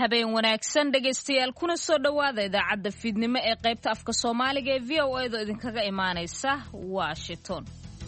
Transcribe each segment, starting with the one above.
habeen wanaagsan dhegaystayaal kuna soo dhowaada idaacadda fiidnimo ee qaybta afka soomaaliga ee v o a da idinkaga imaanaysa Washington.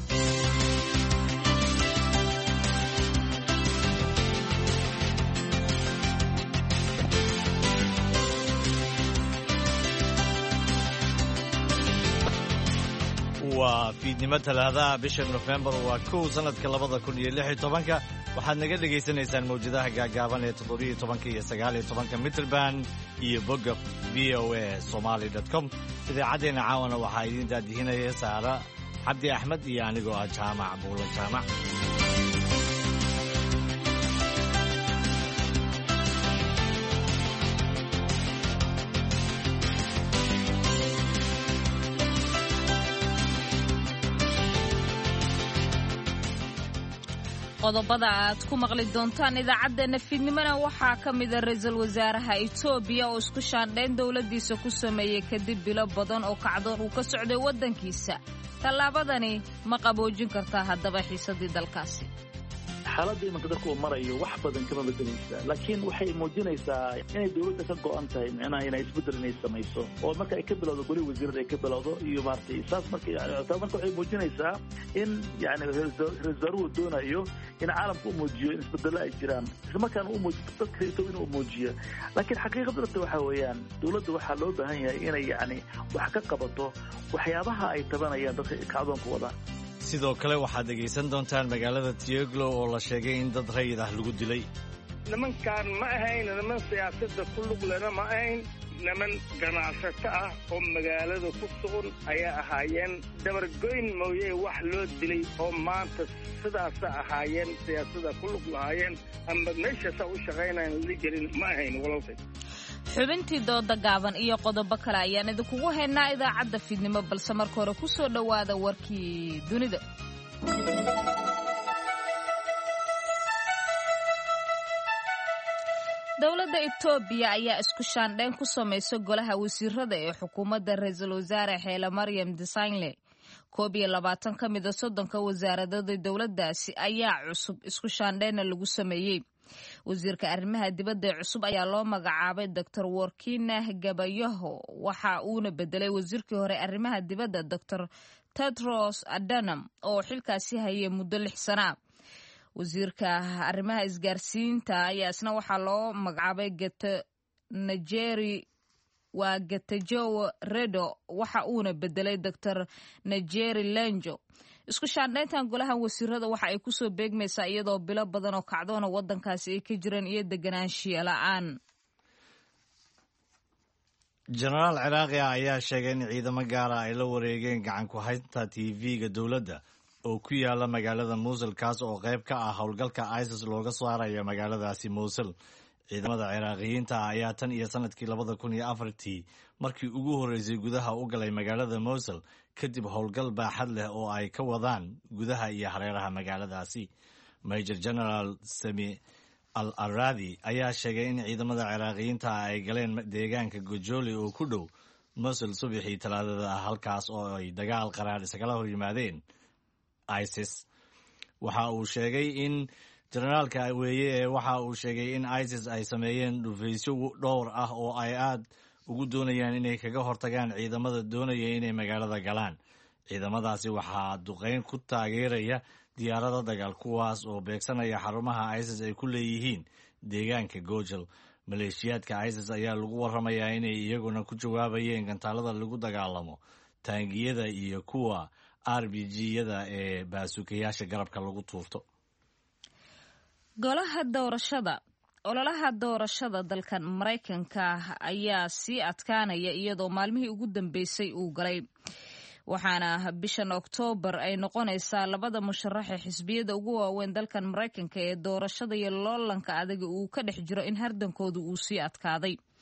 waa fiidnimo talaadaha bisha November waa 1 sanadka 2016 waxaad naga dhageysanaysaan mawjadaha gaagaaban ee 17 iyo 19 Mitrband iyo bogga voasomali.com. idaacadeena caawana waxaa idin daadihinaya Saara Cabdi Axmed iyo anigoo ah Jaamac Buulo Jaamac. qodobada aad ku maqli doontaan idaacadeena fiidnimona waxaa ka mid ah ra'iisul wasaaraha Itoobiya oo isku shaandhayn dawladiisa ku sameeyay kadib bilo badan oo kacdoon uu ka socday wadankiisa. tallaabadani ma qaboojin kartaa haddaba xiisadii dalkaasi? xaaladda imanka dadku uu marayo wax badan kama bedelaysa, laakiin waxay muujinaysaa inay dawladda ka go'an tahay micnaha inay isbeddel inay samayso oo marka ay ka bilowdo goli wasiirada ay ka bilowdo iyo maartay saas marka waxay muujinaysaa in yani ra'iisul wasaaruhu doonayo in caalamku uu muujiyo in isbeddelo ay jiraan isla markaana uu muujiyo dadka inuu muujiyo. laakiin xaqiiqada waxa weeyaan dawladda waxaa loo baahan yahay inay yani wax ka qabato waxyaabaha ay tabanayaan dadka kacdoonka wada. sidoo kale waxaad dhegaysan doontaan magaalada Tieglo oo la sheegay in dad rayid ah lagu dilay. nimankaan ma ahayn niman siyaasadda ku lug leh ma ahayn niman ganacsato ah oo magaalada ku sugan ayaa ahaayeen dabargoyn mooyee wax loo dilay oo maanta sidaas ahaayeen siyaasadda ku lug lahaayeen ama meeshaas u shaqaynayaan la gelin ma ahayn walaalkay. xubintii dooda gaaban iyo qodobo kale ayaan idinkugu haynaa idaacadda fiidnimo, balse marka hore ku soo dhowaada warkii dunida. dowladda Itoobiya ayaa isku shaandhayn ku samaysa golaha wasiirada ee xukuumadda ra'iisul wasaare Xeele Maryam Desalegn. 21 ka mid ah 30 wasaaradood dowladdaasi ayaa cusub isku shaandhayna lagu sameeyay. wasiirka arrimaha dibadda ee cusub ayaa loo magacaabay Dr. Workinah Gabayaho waxa uuna bedelay wasiirkii hore arrimaha dibadda Dr. Tedros Adhanom oo xilkaasi hayay muddo 6 sano. wasiirka arrimaha isgaarsiinta ayaa isna waxaa loo magacaabay Getachew Redo waxa uuna bedelay Dr. Najeri Lenjo. isku shaandhayntan golaha wasiirada waxa ay ku soo beegmaysaa iyadoo bilo badan oo kacdoona wadankaasi ay ka jireen iyo deganaanshiya la'aan. jenaraal ciraaqi ayaa sheegay in ciidamo gaara ay la wareegeen gacan ku haynta TV-ga dowladda oo ku yaala magaalada Mosul kaas oo qayb ka ah howlgalka ISIS looga saarayo magaaladaasi Mosul. ciidamada ciraaqiyiinta ayaa tan iyo sanadkii 2004 markii ugu horeysay gudaha u galay magaalada Mosul kadib howlgal baaxad leh oo ay ka wadaan gudaha iyo hareeraha magaaladaasi. Major General Sami al-Aradi ayaa sheegay in ciidamada ciraaqiyiinta ay galeen deegaanka Gojoli oo ku dhow Mosul subaxii Talaadada ah, halkaas oo ay dagaal qaraar isagala hor yimaadeen ISIS. waxa uu sheegay in ISIS ay sameeyeen dhufaysyo dhowr ah oo ay aad ugu doonayaan inay kaga hortagaan ciidamada doonaya inay magaalada galaan. ciidamadaasi waxaa duqeyn ku taageeraya diyaarado dagaal kuwaas oo beegsanaya xarumaha ISIS ay ku leeyihiin deegaanka Gojal. maleeshiyaadka ISIS ayaa lagu waramayaa inay iyaguna ku jawaabayeen gantaalada lagu dagaalamo taangiyada iyo kuwa RPG-yada ee baasukayaasha garabka lagu tuurto. ololaha doorashada dalkan Mareykanka ayaa sii adkaanaya iyadoo maalmihii ugu dambeysay uu galay, waxaana bishan Oktoobar ay noqonaysaa labada musharax ee xisbiyada ugu waaweyn dalkan Mareykanka ee doorashada iyo loolanka adag uu ka dhex jiro in hardankoodu uu sii adkaaday.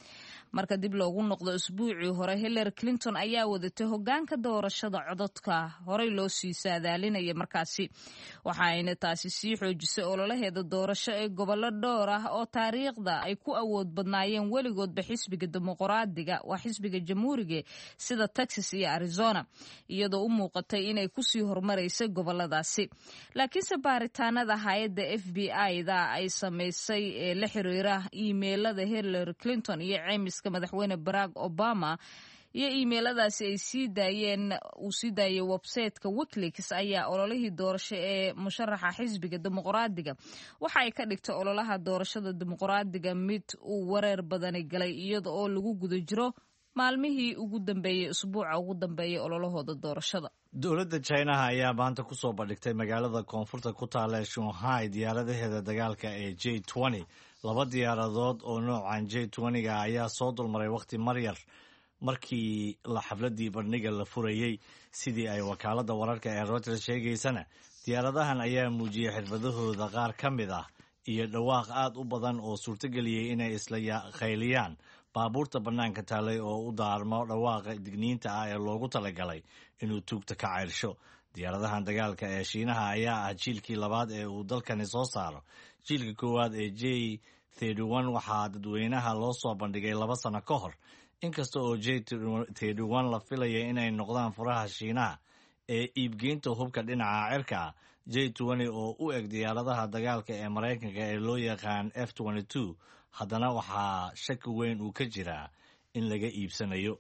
marka dib loogu noqdo usbuucii hore Hillary Clinton ayaa wadatay hogaanka doorashada codadka horey loo sii saadaalinaya markaasi waxaayna taasi sii xoojisay ololaheeda doorasho ee gobollo dhowr ah oo taariikhda ay ku awood badnaayeen weligoodba xisbiga dimuqraadiga waa xisbiga jamhuuriga sida Texas iyo Arizona iyadoo u muuqatay inay kusii hormaraysay goboladaasi laakiinse baaritaanada hay'adda FBI-da ay samaysay ee la xiriira iimaylada Hillary Clinton iyo ceymiska madaxweyne Barack Obama iyo iimayladaasi ay sii daayay website-ka Wikileaks ayaa ololihii doorasho ee musharaxa xisbiga dimuqraadiga waxa ay ka dhigtay ololaha doorashada dimuqraadiga mid uu wareer badani galay iyada oo lagu guda jiro maalmihii ugu dambeeyay usbuuca ugu dambeeyay ololahooda doorashada dowladda China ayaa maanta ku soo bandhigtay magaalada koonfurta ku taala Shanghai diyaaradaheeda dagaalka ee J-20 laba diyaaradood oo noocan J-20ga ayaa soo dulmaray waqti maryar markii xafladii bandhiga la furayay sidii ay wakaaladda wararka ee Reuters sheegaysana diyaaradahan ayaa muujiyay xirfadahooda qaar ka mid ah iyo dhawaaq aad u badan oo suurtageliyay inay isla qayliyaan baabuurta bannaanka taalay oo u daarmo dhawaaqa digniinta ah ee loogu talagalay inuu tuugta ka ceyrsho diyaaradahan dagaalka ee Shiinaha ayaa ah jiilkii labaad ee uu dalkani soo saaro jiilka koowaad ee J-31 waxaa dadweynaha loo soo bandhigay 2 sano ka hor inkasta oo J-31 la filayay inay noqdaan furaha Shiinaha ee iibgeynta hubka dhinaca cirka J-20 oo u eg diyaaradaha dagaalka ee Mareykanka ee loo yaqaan F-22 haddana waxaa shaki weyn uu ka jiraa in laga iibsanayo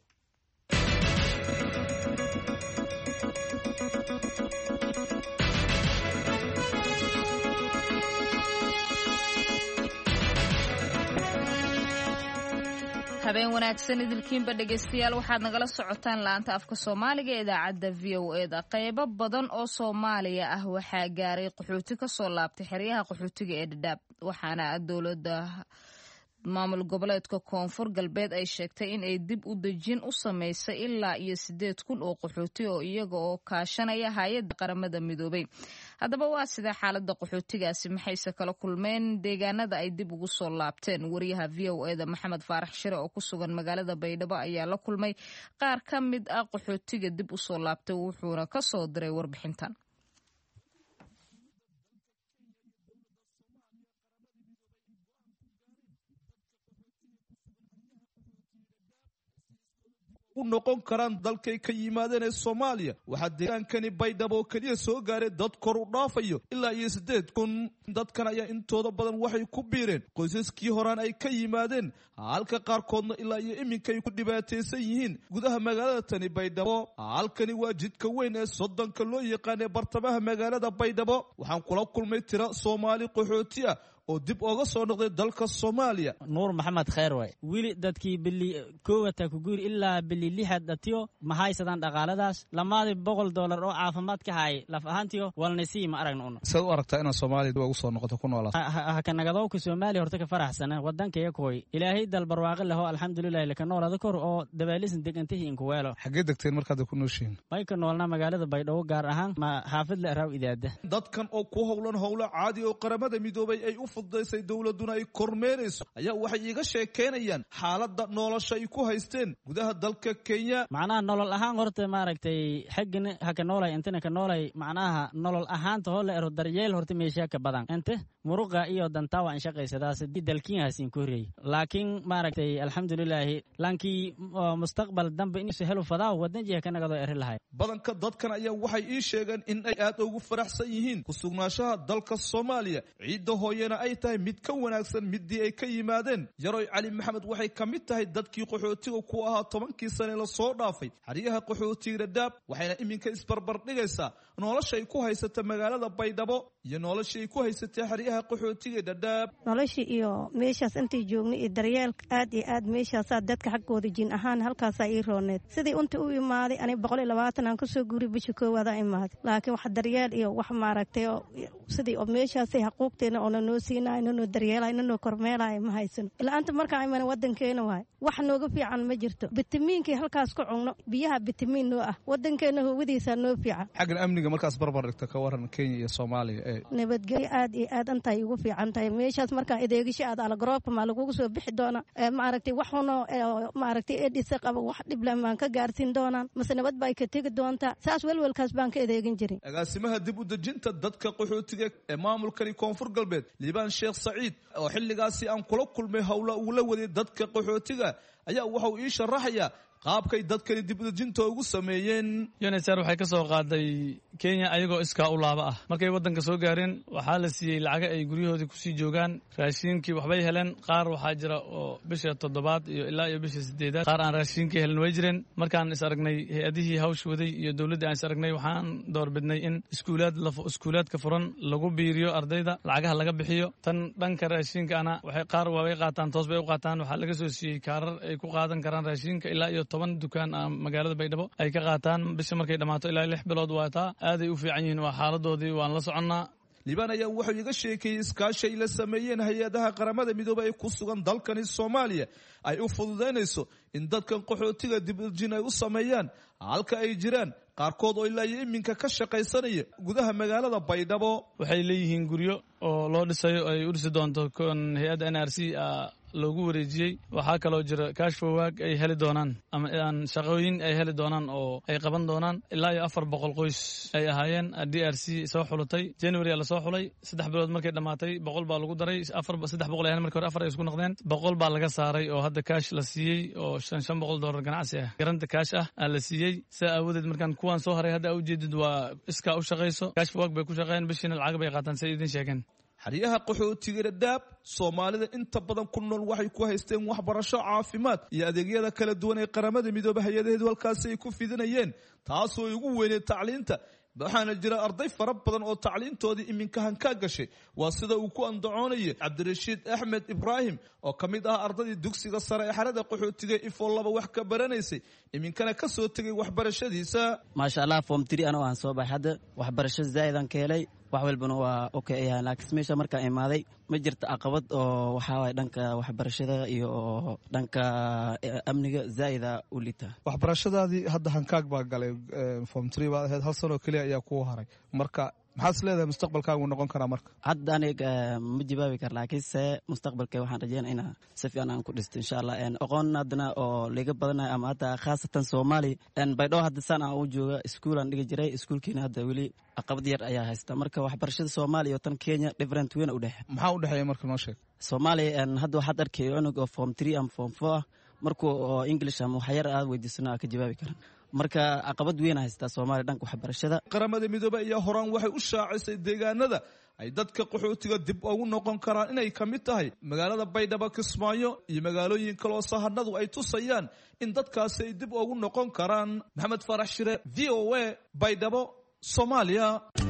habeen wanaagsan idilkiinba dhegaystayaal waxaad nagala socotaan laanta afka Soomaaliga ee idaacadda VOA-da qaybo badan oo Soomaaliya ah waxaa gaaray qaxooti ka soo laabtay xeryaha qaxootiga ee Dadaab waxaana dowladda maamul goboleedka koonfur galbeed ay sheegtay in ay dib u dejin u sameysay ilaa iyo 8,000 oo qaxooti oo iyaga oo kaashanaya hay'adda qaramada midoobay haddaba waa sida xaaladda qaxootigaasi maxayse kala kulmeen deegaanada ay dib ugu soo laabteen wariyaha VOA-da Maxamed Faarax Shire oo ku sugan magaalada Baydhabo ayaa la kulmay qaar ka mid ah qaxootiga dib u soo laabtay wuxuuna ka soo diray warbixintan u noqon karaan dalkay ka yimaadeen ee Soomaaliya waxa deegaankani Baydhabo kaliya soo gaaray dad kor u dhaafayo ilaa iyo 8,000 dadkan ayaa intooda badan waxay ku biireen qoysaskii horaan ay ka yimaadeen halka qaarkoodna ilaa iyo iminka ay ku dhibaataysan yihiin gudaha magaalada tani Baydhabo halkani waa jidka weyn ee Sodonka loo yaqaan ee bartamaha magaalada Baydhabo waxaan kula kulmay tiro Soomaali qaxooti ah oo dib uga soo noqday dalka Soomaaliya Nuur Maxamed Khayrway wili dadkii bili koowata ku guur ilaa bili 6 dhatiyo ma haysadaan dhaqaaladaas lamaadi $100 oo caafimaad ka hay laf ahaantiyo walnasi ma aragno soo aragtaa in Soomaaliya ugu soo noqoto ku noolaa ha ka nagado ku Soomaaliya horta ka faraxsana wadanka kooy ilaahay dal barwaaqo leh oo alxamdulillaah laka noolada kor oo dabaalisan degantihi in ku weelo xagee degteen markaad ku nooshiin bay ka noolna magaalada Baydhabo gaar ahaan ma xaafid la raaw idaada dadkan oo ku howlan howlo caadi oo qaramada midoobay ay u fududeysay dawladuna ay kormeerayso ayaa waxay iga sheekeynayaan xaaladda nolosha ay ku haysteen gudaha dalka Kenya macnaha nolol ahaan horta maaragtay xaggan haka noolay intana ka noolay macnaha nolol ahaan too la ero daryeel horta meesha ka badan inta muruqa iyo dantaa waan shaqaysadaas dalkiinaasin ku horeey laakiin maaragtay alxamdulillaah laankii mustaqbal dambe in soo helo fadaa wadan jeeya kana gado er lahay badanka dadkan ayaa waxay ii sheegeen in ay aad ugu faraxsan yihiin ku sugnaanshaha dalka Soomaaliya ciidda hooyana ay tahay mid ka wanaagsan midii ay ka yimaadeen Yaroy Cali Maxamed waxay kamid tahay dadkii qaxootiga ku ahaa 10kii sano la soo dhaafay xariyaha qaxootiga Dadaab waxayna iminka isbarbar dhigaysaa nolosha ay ku haysata magaalada Baydhabo iyo nolosha ay ku haysata xariyaha qaxootiga Dadaab nolosha iyo meeshaas intii joognay iyo daryeelka aad meeshaas dadka xaqooda jin ahaan halkaas ay rooneed sidii unta u imaaday ani 120 aan ka soo guuri bisha koowaad ay imaaday laakiin wax daryeel iyo wax maaragtay sidii oo meeshaas ay xuquuqteena oo noo siinayo inanoo daryeelayo inanoo kormeelayo ma haysano ila'aanta markaan imana wadankeena waayo wax nooga fiican ma jirto bitamiinkii halkaas ku cunno biyaha bitamiin noo ah wadankeena howadiisa noo fiican xaggan amniga markaas barbar dhigta ka waran Kenya iyo Soomaaliya nabadgelyo aad iyo aad antay ugu fiican tahay meeshaas markaan adeegisho aad algaroobka ma lagugu soo bixi doona maaragtay waxuno maaragtay edisa qaba wax dhib leh maan ka gaarsiin doonaan mase nabad bay ka tegi doontaa saas welwelkaas baan ka adeegin jiray agaasimaha dib u dejinta dadka qaxootiga ee maamulkani koonfur galbeed Liibaan Sheekh Saciid oo xilligaasi aan kula kulmay hawla uu la waday dadka qaxootiga ayaa waxa uu ii sharaxayaa qaabkay dadkani dib u dejinta ugu sameeyeen UNHCR waxay ka soo qaaday Kenya ayagoo iskaa u laaba ah markay wadanka soo gaareen waxaa la siiyey lacag ay guryahoodii ku sii joogaan raashinkii waxbay heleen qaar waxaa jira oo bisha 7 iyo ilaa iyo bisha 8 qaar aan raashinkii helin way jireen markaan is aragnay hay'adihii hawsh waday iyo dawladda aan is aragnay waxaan doorbidnay in iskuulaadka furan lagu biiriyo ardayda lacagaha laga bixiyo tan dhanka raashinka ana waxay qaar way qaataan toos bay u qaataan waxaa laga soo siiyey kaarar ay ku qaadan karaan raashinka ilaa iyo 10 dukaan magaalada Baydhabo ay ka qaataan bisha markay dhamaato ilaa 6 bilood waataa aaday u fiican yihiin waa xaaladoodii waan la soconnaa Liibaan ayaa wuxuu iga sheekay iskaashi ay la sameeyeen hay'adaha qaramada midoobay ee ku sugan dalkani Soomaaliya ay u fududeynayso in dadkan qaxootiga dib u dejin ay u sameeyaan halka ay jiraan qaarkood oo ilaa iminka ka shaqaysanaya gudaha magaalada Baydhabo waxay leeyihiin guryo oo loo dhisayo ay u dhisi doonto kon hay'adda NRC loogu wareejiyey waxaa kaloo jira cash for work ay heli doonaan ama shaqooyin ay heli doonaan oo ay qaban doonaan ilaa iyo 400 qoys ay ahaayeen DRC soo xulutay January la soo xulay 3 bilood markay dhamaatay 100 baa lagu daray 300 ayaan markii hore 4 ay isku noqdeen 100 baa laga saaray oo hadda cash la siiyey oo $500 ganacsi ah garanta cash ah la siiyey saa awadeed markaan kuwan soo haray hadda u jeedid waa iska u shaqeyso cash for work bay ku shaqeeyaan bishina lacag bay qaataan say idin sheegeen xariyaha qaxootiga Dadaab Soomaalida inta badan ku nool waxay ku haysteen waxbarasho caafimaad iyo adeegyada kala duwan ee qaramada midoobay hay'adaheedu halkaas ay ku fidinayeen taasoo ugu weynay tacliinta waxaana jira arday fara badan oo tacliintoodii iminka hanka gashay waa sida uu ku andacoonayay Cabdirashiid Axmed Ibrahim oo kamid ah ardadii dugsiga sare ee xarada qaxootiga ifo laba wax ka baranaysay iminkana ka soo tagay waxbarashadiisa maasha Allah form 3 ana waan soo baxay hadda waxbarasho zaa'idan ka helay wax walbana waa okay yahay laakiin meesha marka imaaday ma jirto caqabad oo waxa way dhanka waxbarashada iyo dhanka amniga zaa'ida u lita waxbarashadaadii hadda hankaag baa galay form 3 baa hal sano kaliya ayaa ku haray marka maxaad leedahay mustaqbalkaagu noqon karaa marka hadda aniga ma jawaabi kar laakiin se mustaqbalka waxaan rajeynayaa inaan si fiican aan ku dhisto insha Allah aqoon adna oo laga badanayo ama hata khaasatan Soomaali Baydhabo hadda sana aan u jooga iskuul aan dhiga jiray iskuulkiina hadda wali caqabad yar ayaa haysta marka waxbarashada Soomaaliya iyo tan Kenya different weyn u dhaxay maxaa u dhaxay marka noo sheeg Soomaaliya hadda waxaad arkay inuu form 3 am form 4 markuu English ama wax yar aad weydiisana ka jawaabi karaan marka caqabad weyn haysta Soomaaliya dhanka waxbarashada qaramada midoobay iyo horaan waxay u shaacisay deegaanada ay dadka qaxootiga dib ugu noqon karaan inay kamid tahay magaalada Baydhabo Kismaayo iyo magaalooyin kale oo sahanadu ay tusayaan in dadkaasi ay dib ugu noqon karaan Maxamed Farax Shire VOA Baydhabo Soomaaliya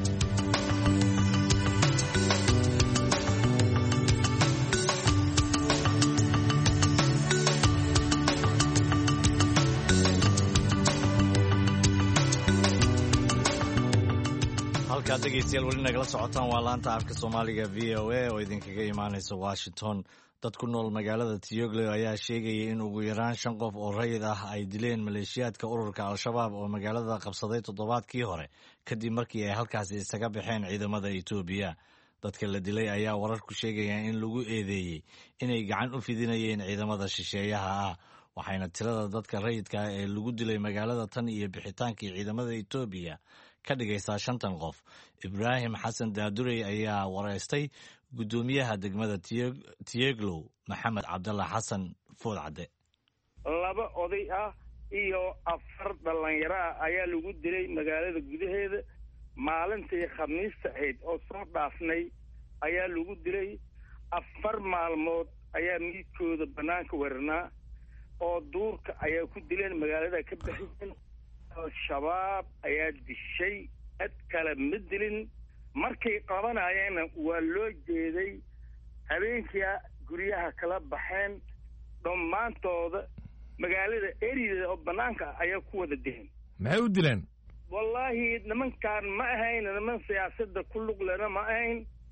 halkaad dhegeystayaal weli nagala socotaan waa laanta afka Soomaaliga VOA oo idinkaga imaanaysa Washington dad ku nool magaalada Tiogle ayaa sheegaya in ugu yaraan 5 qof oo rayid ah ay dileen maleeshiyaadka ururka Al-Shabaab oo magaalada qabsaday toddobaadkii hore kadib markii ay halkaasi isaga baxeen ciidamada Itoobiya dadka la dilay ayaa wararku sheegaya in lagu eedeeyay inay gacan u fidinayeen ciidamada shisheeyaha ah waxayna tirada dadka rayidka ah ee lagu dilay magaalada tan iyo bixitaankii ciidamada Itoobiya ka dhigaysaa 50 qof Ibrahim Xasan Daadurey ayaa wareystay gudoomiyaha degmada Tiogle Maxamed Cabdalla Xasan Foodcade 2 oday ah iyo 4 dhalinyaro ah ayaa lagu dilay magaalada gudaheeda maalintii Khamiista ahayd oo soo dhaafnay ayaa lagu dilay 4 maalmood ayaa midkooda banaanka warnaa oo duurka ayaa ku dileen magaalada ka bixin Al-Shabaab ayaa dishay ad kala midlin markay qabanayeen waa loo jeeday habeenkii guryaha kala baxeen dhammaantooda magaalada eriyada oo banaanka ayaa ku wada dileen maxay u dileen wallahi nimankaan ma ahayn niman siyaasadda ku lug leh ma ahayn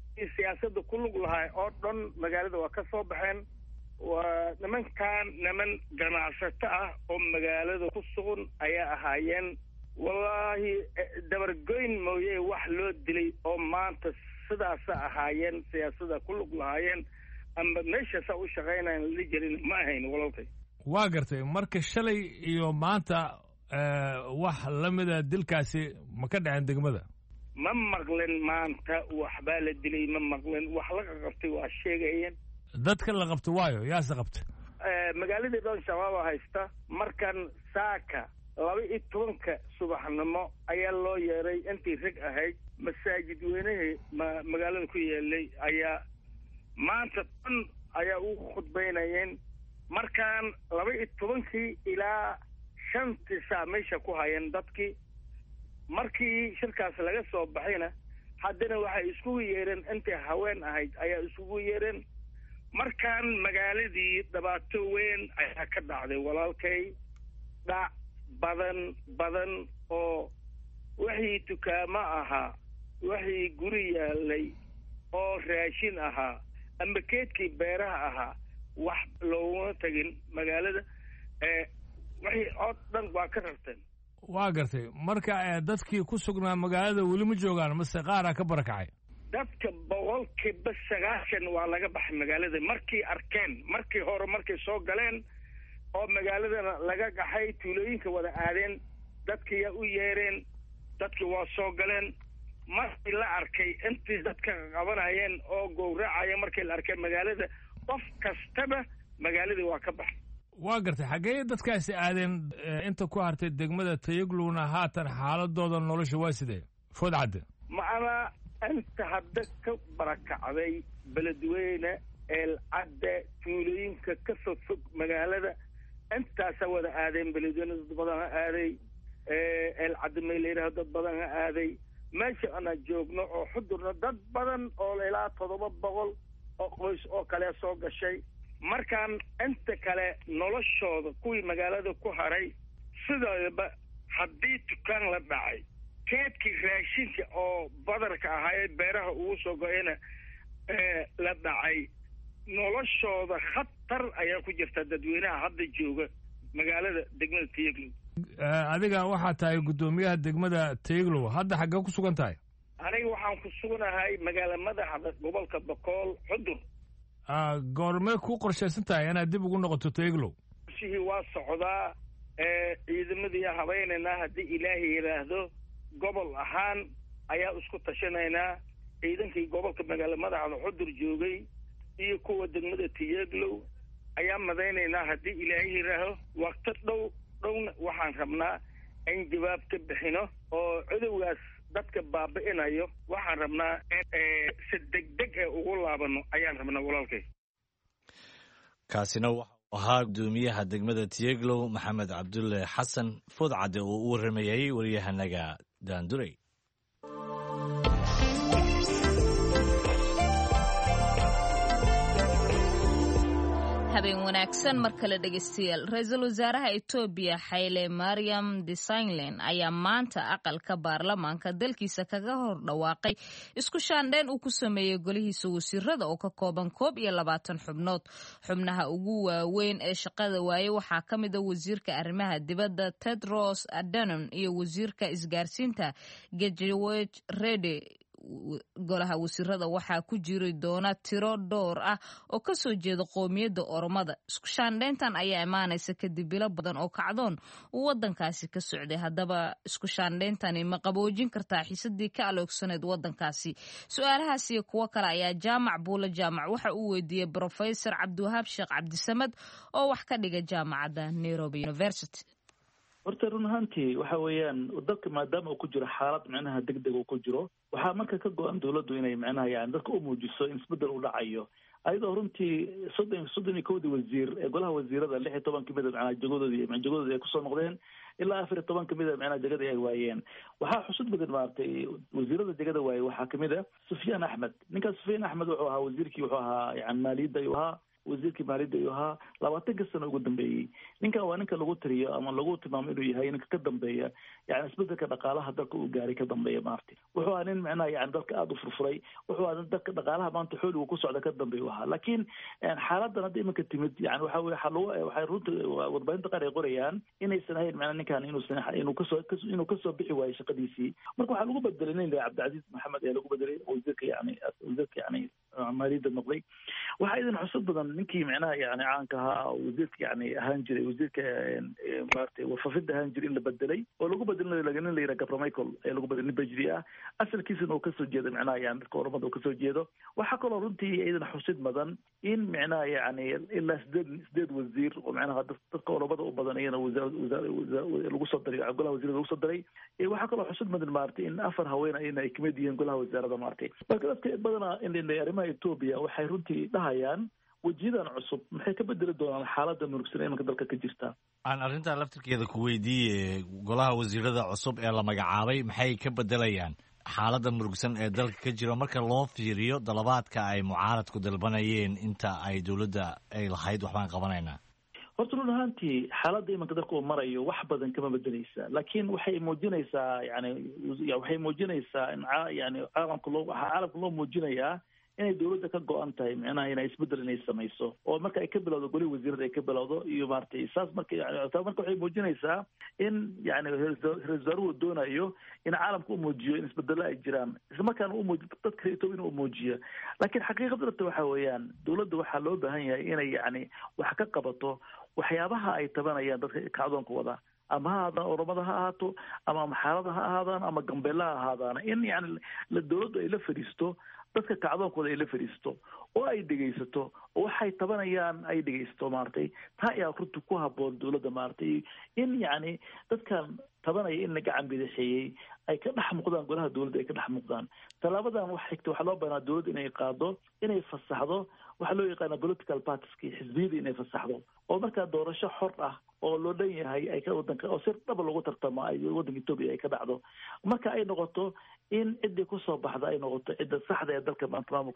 siyaasadda ku lug lahay oo dhan magaalada waa ka soo baxeen. waa niman ganacsato ah oo magaalada ku sugan ayaa ahaayeen. wallaahi dabargoyn mooye wax loo dilay oo maanta sidaasa ahaayeen, siyaasada ku lug lahaayeen ama meeshaasa u shaqaynayan la jirin ma ahayn walaalkay. waa gartay marka shalay iyo maanta wax la mida dilkaasi ma ka dhaceen degmada? ma maqlen maanta waxbaa la dilay, ma maqlen. wax laga qabtay waa sheegayeen. dadka la qabto waayo yaase qabta? magaaladii dhan shabaaba haysta. markan saaka 12 subaxnimo ayaa loo yeeray intii rag ahayd masaajid weynihii magaalada ku yeelay ayaa maanta dhan ayaa ugu khudbaynayeen. markaan 12 ilaa 5 saac meesha ku hayeen dadkii. markii shirkaas laga soo baxayna haddana waxay iskugu yeereen intii haween ahayd ayaa iskugu yeereen. markaan magaaladii dhibaato weyn ayaa ka dhacday walaalkay. dhac badan oo wixii dukaamo ahaa, wixii guri yaalay oo raashin ahaa ama keedkii beeraha ahaa wax looguma tagin magaalada. wixii oo dhan waa ka rarteen. waa gartay marka dadkii ku sugnaa magaalada weli ma joogaan mase qaaraa ka barakacay? dadka 90% waa laga baxay magaalada markii arkeen. markii hore markay soo galeen oo magaaladana laga gaxay, tuulooyinka wada aadeen, dadkii yaa u yeereen, dadkii waa soo galeen. markii la arkay intii dadka qabanayeen oo gowracaya, markii la arkay magaalada qof kastaba magaaladii waa ka baxay. waa gartay xaggee dadkaasi aadeen inta ku hartay degmada Tayaglowna haatan xaaladooda nolosha waa sidee? food cadde macnaa inta hadda ka barakacday beledweyne, eelcadde, tuulooyinka ka fog magaalada intaasa wada aadeen. beledweyne dad badan ha aaday, eelcadde may layidhaho dad badan ha aaday. meesha ana joogno oo xudurna dad badan oo ilaa 700 oo qoys oo kale soo gashay. markaan inta kale noloshooda kuwii magaalada ku haray sidoodaba haddii dukaan la dhacay, keedkii raashinka oo badarka ahaa ee beeraha ugu soo go-ayna la dhacay, noloshooda khatar ayaa ku jirta dadweynaha hadda jooga magaalada degmada Tayaglow. adiga waxaa tahay guddoomiyaha degmada Tayaglow, hadda xaggee ku sugan tahay? aniga waxaan ku suganahay magaala madaxda gobolka Boqol, Xudur. goormee ku qorshaysan tahay inaad dib ugu noqoto Tayaglow? shihii waa socdaa. ciidamadii habeynayna haddii ilaahay yidhaahdo gobol ahaan ayaa isku tashanaynaa. ciidankii gobolka magaala madaxda Xudur joogay iyo kuwa degmada Tayaglow ayaa madaynaynaa haddii ilaahay yidhaaho. waqti dhowna waxaan rabnaa in jawaab ka bixino oo cudowgaas dadka baabi'inayo. waxaan rabnaa si degdeg ugu laabano ayaan rabnaa walaalkay. kaasina wuxuu ahaa guddoomiyaha degmada Tayaglow Maxamed Cabdulle Xasan food cadde oo u waramayay waryahanaga Daanduray. habeen wanaagsan mar kale dhegeystayaal. ra-iisul wasaaraha Ethiopia Haile Mariam Desalegn ayaa maanta aqalka baarlamaanka dalkiisa kaga hor dhawaaqay isku shaandheyn uu ku sameeyey golihiisa wasiirada oo ka kooban 21 xubnood. xubnaha ugu waaweyn ee shaqada waaye waxaa ka mid ah wasiirka arrimaha dibadda Tedros Adhanom iyo wasiirka isgaarsiinta Gejewech Rede. golaha wasiirada waxaa ku jiri doona tiro dhowr ah oo ka soo jeeda qoomiyadda Oromada. isku shaandheyntan ayaa imaanaysa kadib bilo badan oo kacdoon uu wadankaasi ka socday. haddaba isku shaandheyntani ma qaboojin kartaa xiisadii ka aloogsaneed wadankaasi? su-aalahaas iyo kuwo kale ayaa jaamac buule jaamac waxa uu weydiiyey Professor Cabdiwahaab Sheekh Cabdisamad oo wax ka dhiga jaamacadda Nairobi University. horta run ahaantii waxa weeyaan dalka maadaama uu ku jiro xaalad micnaha degdeg uu ku jiro, waxaa marka ka go-an dawladdu inay micnaha yani dadka u muujiso in isbedel u dhacayo. ayadoo runtii 31 wasiir ee golaha wasiirada 16 kamid ah micnaha jagadoodii ay kusoo noqdeen, ilaa 14 kamid ah micnaha jagadii ay waayeen. waxaa xusud badan maartay wasiirada jagada waayey waxaa kamid ah Sufyaan Axmed. ninkaas Sufyaan Axmed wuxuu ahaa wasiirkii wuxuu ahaa yani maaliyadda ayuu ahaa, wasiirkii maaliyadda ayuu ahaa 20 sano ugu dambeeyey. ninkan waa ninka lagu tiriyo ama lagu tilmaamo inuu yahay ninka ka dambeeya yani isbedelka dhaqaalaha dalka uu gaaray ka dambeeya maartay. wuxuu ahaa nin macnaha yani dalka aada u furfuray, wuxuu ahaa dalka dhaqaalaha maanta xooligu ku socda ka dambeeya u ahaa. laakiin xaaladan hadda iminka timid yani waxa weye waxay runta warbaahinta qaar ay qorayaan inaysan ahayn macnaha ninkan inuu kasoo bixi waayo shaqadiisii. marka waxaa lagu bedelay nin cabdicasiis maxamed ee lagu bedelay wasiirka yani maaliyadda noqday. waxaa idin xusud badan ninkii macnaha yani caanka ahaa wasiirka yani ahaan jiray wasiirka maartay warfafida ahaan jiray in la bedelay oo lagu bedelay nin la yidhaha gabra michael ee lagu bedelay nin bajri ah asalkiisana uu kasoo jeedo macnaha yani dadka oromada uu kasoo jeedo. waxaa kaloo runtii idin xusid badan in macnaha yani ilaa sideed wasiir oo macnaha dadka oromada u badan iyana lagu soo daray golaha wasiirada lagu soo daray. waxaa kaloo xusud badan maartay in 4 haween ayna ay kamid yihiin golaha wasaarada maartay. marka dadka badanaa in arrimaha Ethiopia waxay runtii dhahayaan wajiyadan cusub maxay ka bedeli doonaan xaaladda murugsan ee imanka dalka ka jirta. aan arrintaa laftirkeeda ku weydiiyey golaha wasiirada cusub ee la magacaabay maxay ka bedelayaan xaaladda murugsan ee dalka ka jiro marka loo fiiriyo dalabaadka ay mucaaradku dalbanayeen inta ay dowladda ay lahayd waxbaan qabanaynaa. horta run ahaantii xaaladda imanka dalka uu marayo wax badan kama bedeleysa, laakiin waxay muujinaysaa waxay muujinaysaa in yani caalamka loo muujinayaa inay dowladda ka go-an tahay macnaha inay isbedel inay samayso oo marka ay ka bilowdo golihi wasiirada ay ka bilowdo iyo maartay saas marka waxay muujinaysaa in yani ra-iisul wasaaruhu doonayo in caalamka u muujiyo in isbedelo ay jiraan isla markaana u muujiyo dadka Ethiopia u muujiyo. laakiin xaqiiqada dhabta waxa weeyaan dowladda waxaa loo baahan yahay inay yani wax ka qabato waxyaabaha ay tabanayaan dadka kacdoonka wada, ama ha ahaadaan oromada ha ahaato ama maxaalada ha ahaadaan ama gambeella ha ahaadaan, in yani dowladdu ay la fadhiisto dadka kacdoonkooda ay la fadhiisto oo ay dhegaysato oo waxay tabanayaan ay dhegaysato maartay. taa ayaa runtii ku habboon dowladda maartay in yani dadkan tabanaya in la gacan bidixeeyey ay ka dhex muuqdaan golaha dowladda ay ka dhex muuqdaan. tallaabadan wax xigta waxaa loo baahnaa dowladda inay qaado inay fasaxdo waxaa loo yaqaana political partieski xisbiyada inay fasaxdo oo markaa doorasho xor ah oo loo dhan yahay ay ka wadanka oo si dhaba lagu tartamo ay wadanka Ethiopia ay ka dhacdo. marka ay noqoto in ciddii kusoo baxda ay noqoto cidda saxda ee dalka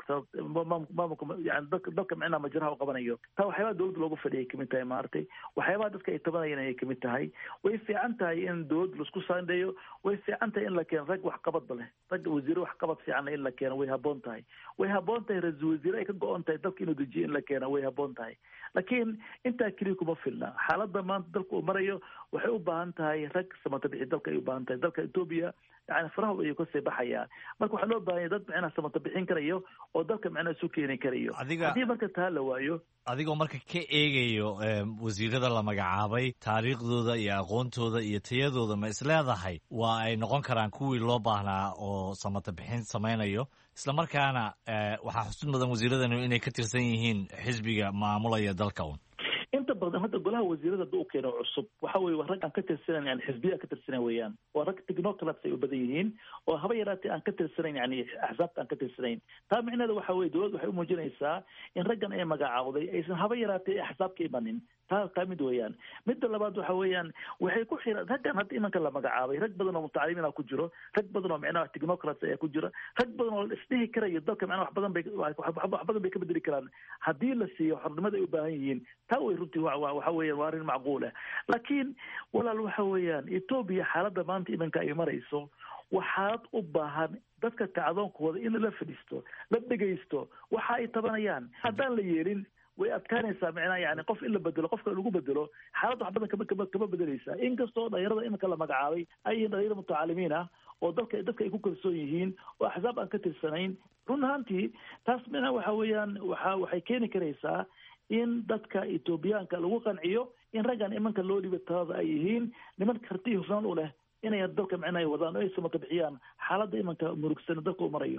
maamulka yani dalka macnaha majraha u qabanayo. taa waxyaabaha dowladda loogu fadhiyay kamid tahay maartay. waxyaabaha dadka ay tabanayeen ayay kamid tahay. way fiican tahay in dowladda laisku saandheeyo, way fiican tahay in la keeno rag waxqabadba leh, rag wasiiro waxqabad fiican in la keeno way habboon tahay. way habboon tahay ra-iisul wasiire ay ka go-on tahay dalka inuu dejiyo in la keeno way habboon tahay. laakiin intaa keliya kuma filna. xaaladda maanta dalka uu marayo waxay u baahan tahay rag samata bixi dalka ay u baahan tahay. dalka Ethiopia yani faraha ayuu kasii baxayaa. marka waxaa loo baahan yahay dad macnaha samata bixin karayo oo dalka macnaha isu keeni karayo. haddii marka taa la waayo adigoo marka ka eegayo wasiirada la magacaabay taariikhdooda iyo aqoontooda iyo tayadooda ma isleedahay waa ay noqon karaan kuwii loo baahnaa oo samata bixin samaynayo isla markaana waxaa xusud mudan wasiiradani inay ka tirsan yihiin xisbiga maamulaya dalka un. inta badan hadda golaha wasiirada hadda u keeno cusub waxa weye waa rag aan ka tirsanayn yani xisbiya ka tirsanayn weeyaan. waa rag technocrats ay u badan yihiin oo haba yaraatee aan ka tirsanayn yani axsaabta aan ka tirsanayn. taa micneheeda waxa weye dowladda waxay u muujinaysaa in raggan ay magacaawday aysan haba yaraatee axsaab ka imanin. taa mid weeyaan. midda labaad waxa weeyaan waxay ku xiran raggan hadda imanka la magacaabay rag badan oo mutacalimiina ku jiro, rag badan oo macnaha technocrats ayaa ku jira, rag badan oo isdhihi karayo dalka macnaha wax badan bay ka bedeli karaan haddii la siiyo xornimada ay u baahan yihiin. taa way runtii waxa weeyaan waa arrin macquul ah. laakiin walaal waxa weeyaan Ethiopia xaaladda maanta imanka ay marayso waa xaalad u baahan dadka kacdoonkooda in la fadhiisto la dhegaysto waxa ay tabanayaan. haddaan la yeelin way adkaanaysaa macnaha yani qof in la bedelo qofka lagu bedelo xaaladda wax badan kama bedeleysaa. inkastoo dhalinyarada imanka la magacaabay ay yihiin dhalinyaro mutacalimiin ah oo dadka ay ku kalsoon yihiin oo axsaab aan ka tirsanayn. run ahaantii taas macnaha waxa weeyaan waxay keeni karaysaa in dadka Etoobiyaanka lagu qanciyo in raggan imanka loo dhibo talada ay yihiin niman karti hufnaan u leh inay dalka macnaha wadaan oo ay samata bixiyaan xaaladda imanka murugsan dalka u marayo.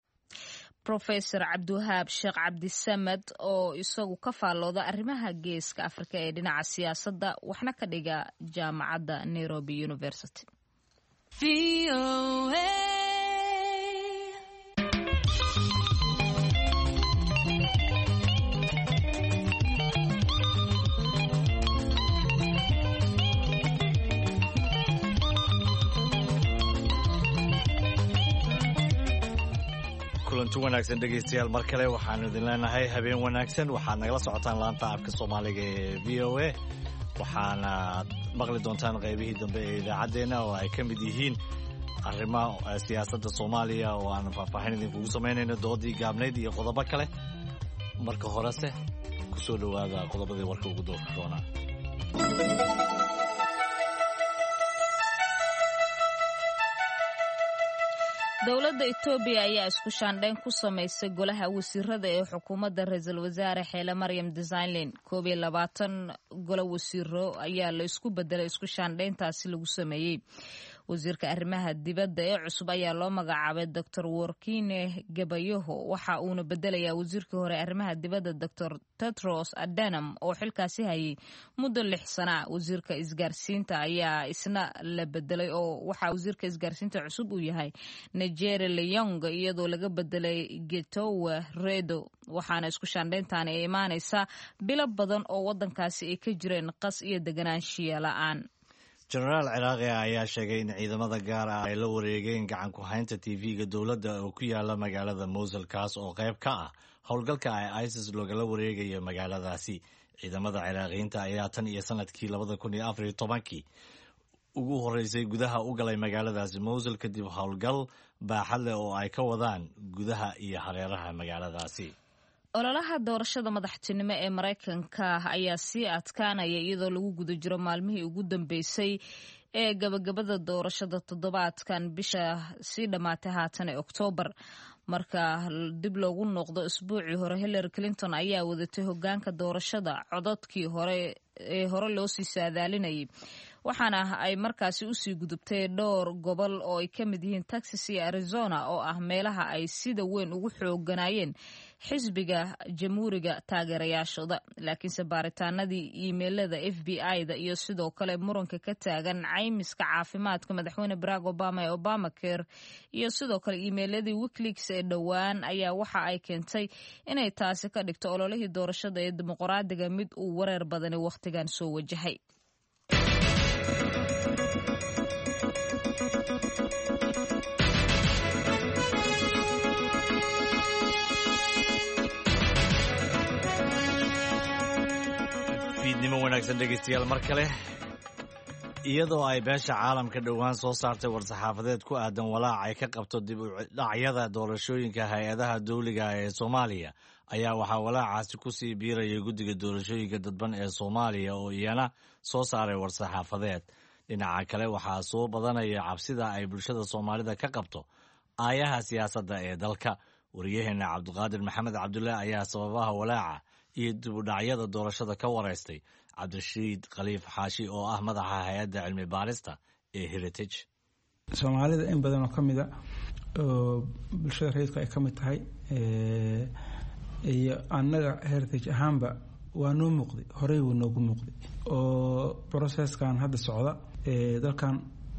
Professor Cabdiwahaab Sheekh Cabdisamed oo isagu ka faallooda arrimaha geeska Afrika ee dhinaca siyaasadda waxna ka dhiga jaamacadda Nairobi University. kulanti wanaagsan dhegaystayaal mar kale waxaanu idin leenahay habeen wanaagsan waxaad nagala socotaan laanta afka soomaaliga ee v o a waxaana maqli doontaan qaybihii dambe ee idaacaddeenna oo ay ka mid yihiin arrimaha siyaasadda soomaaliya oo aan faahfaahin idinkugu samaynayno doodii gaabnayd iyo qodobo kale marka horese ku soo dhowaada qodobadii warka ugu doorka doonaa dowladda Itoobiya ayaa isku shaandhayn ku samaysay golaha wasiirada ee xukuumadda ra'iisul wasaare Xeele Maryam Desalegn 22 golo wasiiro ayaa la isku bedelay isku shaandhayntaasi lagu sameeyay wasiirka arrimaha dibadda ee cusub ayaa loo magacaabay Dr. Workine Gabayoho waxa uuna bedelayaa wasiirkii hore arrimaha dibadda Dr. Tedros Adhanom oo xilkaasi hayay muddo 6 sano wasiirka isgaarsiinta ayaa isna la bedelay oo waxa wasiirka isgaarsiinta cusub uu yahay Nigeria Leong iyadoo laga bedelay Getowe Redo waxaana isku shaandhayntan ay imaanaysaa bilo badan oo wadankaasi ay ka jireen qas iyo deganaanshiya la'aan jenaraal ciraaqi ayaa sheegay in ciidamada gaar ah ay la wareegeen gacan ku haynta TV-ga dowladda oo ku yaala magaalada Mosul kaas oo qayb ka ah howlgalka ay ISIS loogala wareegayo magaaladaasi ciidamada ciraaqiyiinta ayaa tan iyo sanadkii 2014 ugu horeysay gudaha u galay magaaladaasi Mosul kadib howlgal baaxad leh oo ay ka wadaan gudaha iyo hareeraha magaaladaasi ololaha doorashada madaxtinimo ee Mareykanka ayaa sii adkaanaya iyadoo lagu guda jiro maalmihii ugu dambeysay ee gabagabada doorashada toddobaadkan bisha sii dhamaatay haatan ee Oktoobar marka dib loogu noqdo isbuucii hore Hillary Clinton ayaa wadatay hoggaanka doorashada codadkii hore loo sii saadaalinayay waxaana ay markaasi u sii gudubtay dhowr gobol oo ay ka mid yihiin Texas iyo Arizona oo ah meelaha ay sida weyn ugu xooganaayeen xisbiga jamhuuriga taageerayaashooda laakiinse baaritaanadii iimaylada FBI-da iyo sidoo kale muranka ka taagan caymiska caafimaadka madaxweyne Barack Obama ee Obamacare iyo sidoo kale iimayladii WikiLeaks ee dhowaan ayaa waxa ay keentay inay taasi ka dhigto ololihii doorashada ee dimuqraadiga mid uu wareer badani wakhtigan soo wajahay fiidnimo wanaagsan dhegaystayaal mar kale iyadoo ay beesha caalamka dhowaan soo saartay war-saxaafadeed ku aadan walaac ay ka qabto dib u dhacyada doorashooyinka hay-adaha dawliga ee Soomaaliya ayaa waxaa walaacaasi ku sii biiraya guddiga doorashooyinka dadban ee Soomaaliya oo iyana soo saaray war-saxaafadeed dhinaca kale waxaa soo badanaya cabsida ay bulshada Soomaalida ka qabto aayaha siyaasadda ee dalka wariyaheena Cabdiqaadir Maxamed Cabdulle ayaa sababaha walaaca iyo dib u dhacyada doorashada ka wareystay Cabdirashiid Khaliif Xaashi oo ah madaxa hay'adda cilmi baarista ee Heritage Soomaalida in badan oo kamid ah oo bulshada rayidka ay kamid tahay iyo annaga Heritage ahaanba waa noo muuqday horey wuu noogu muuqday oo processkan hadda socda dalkan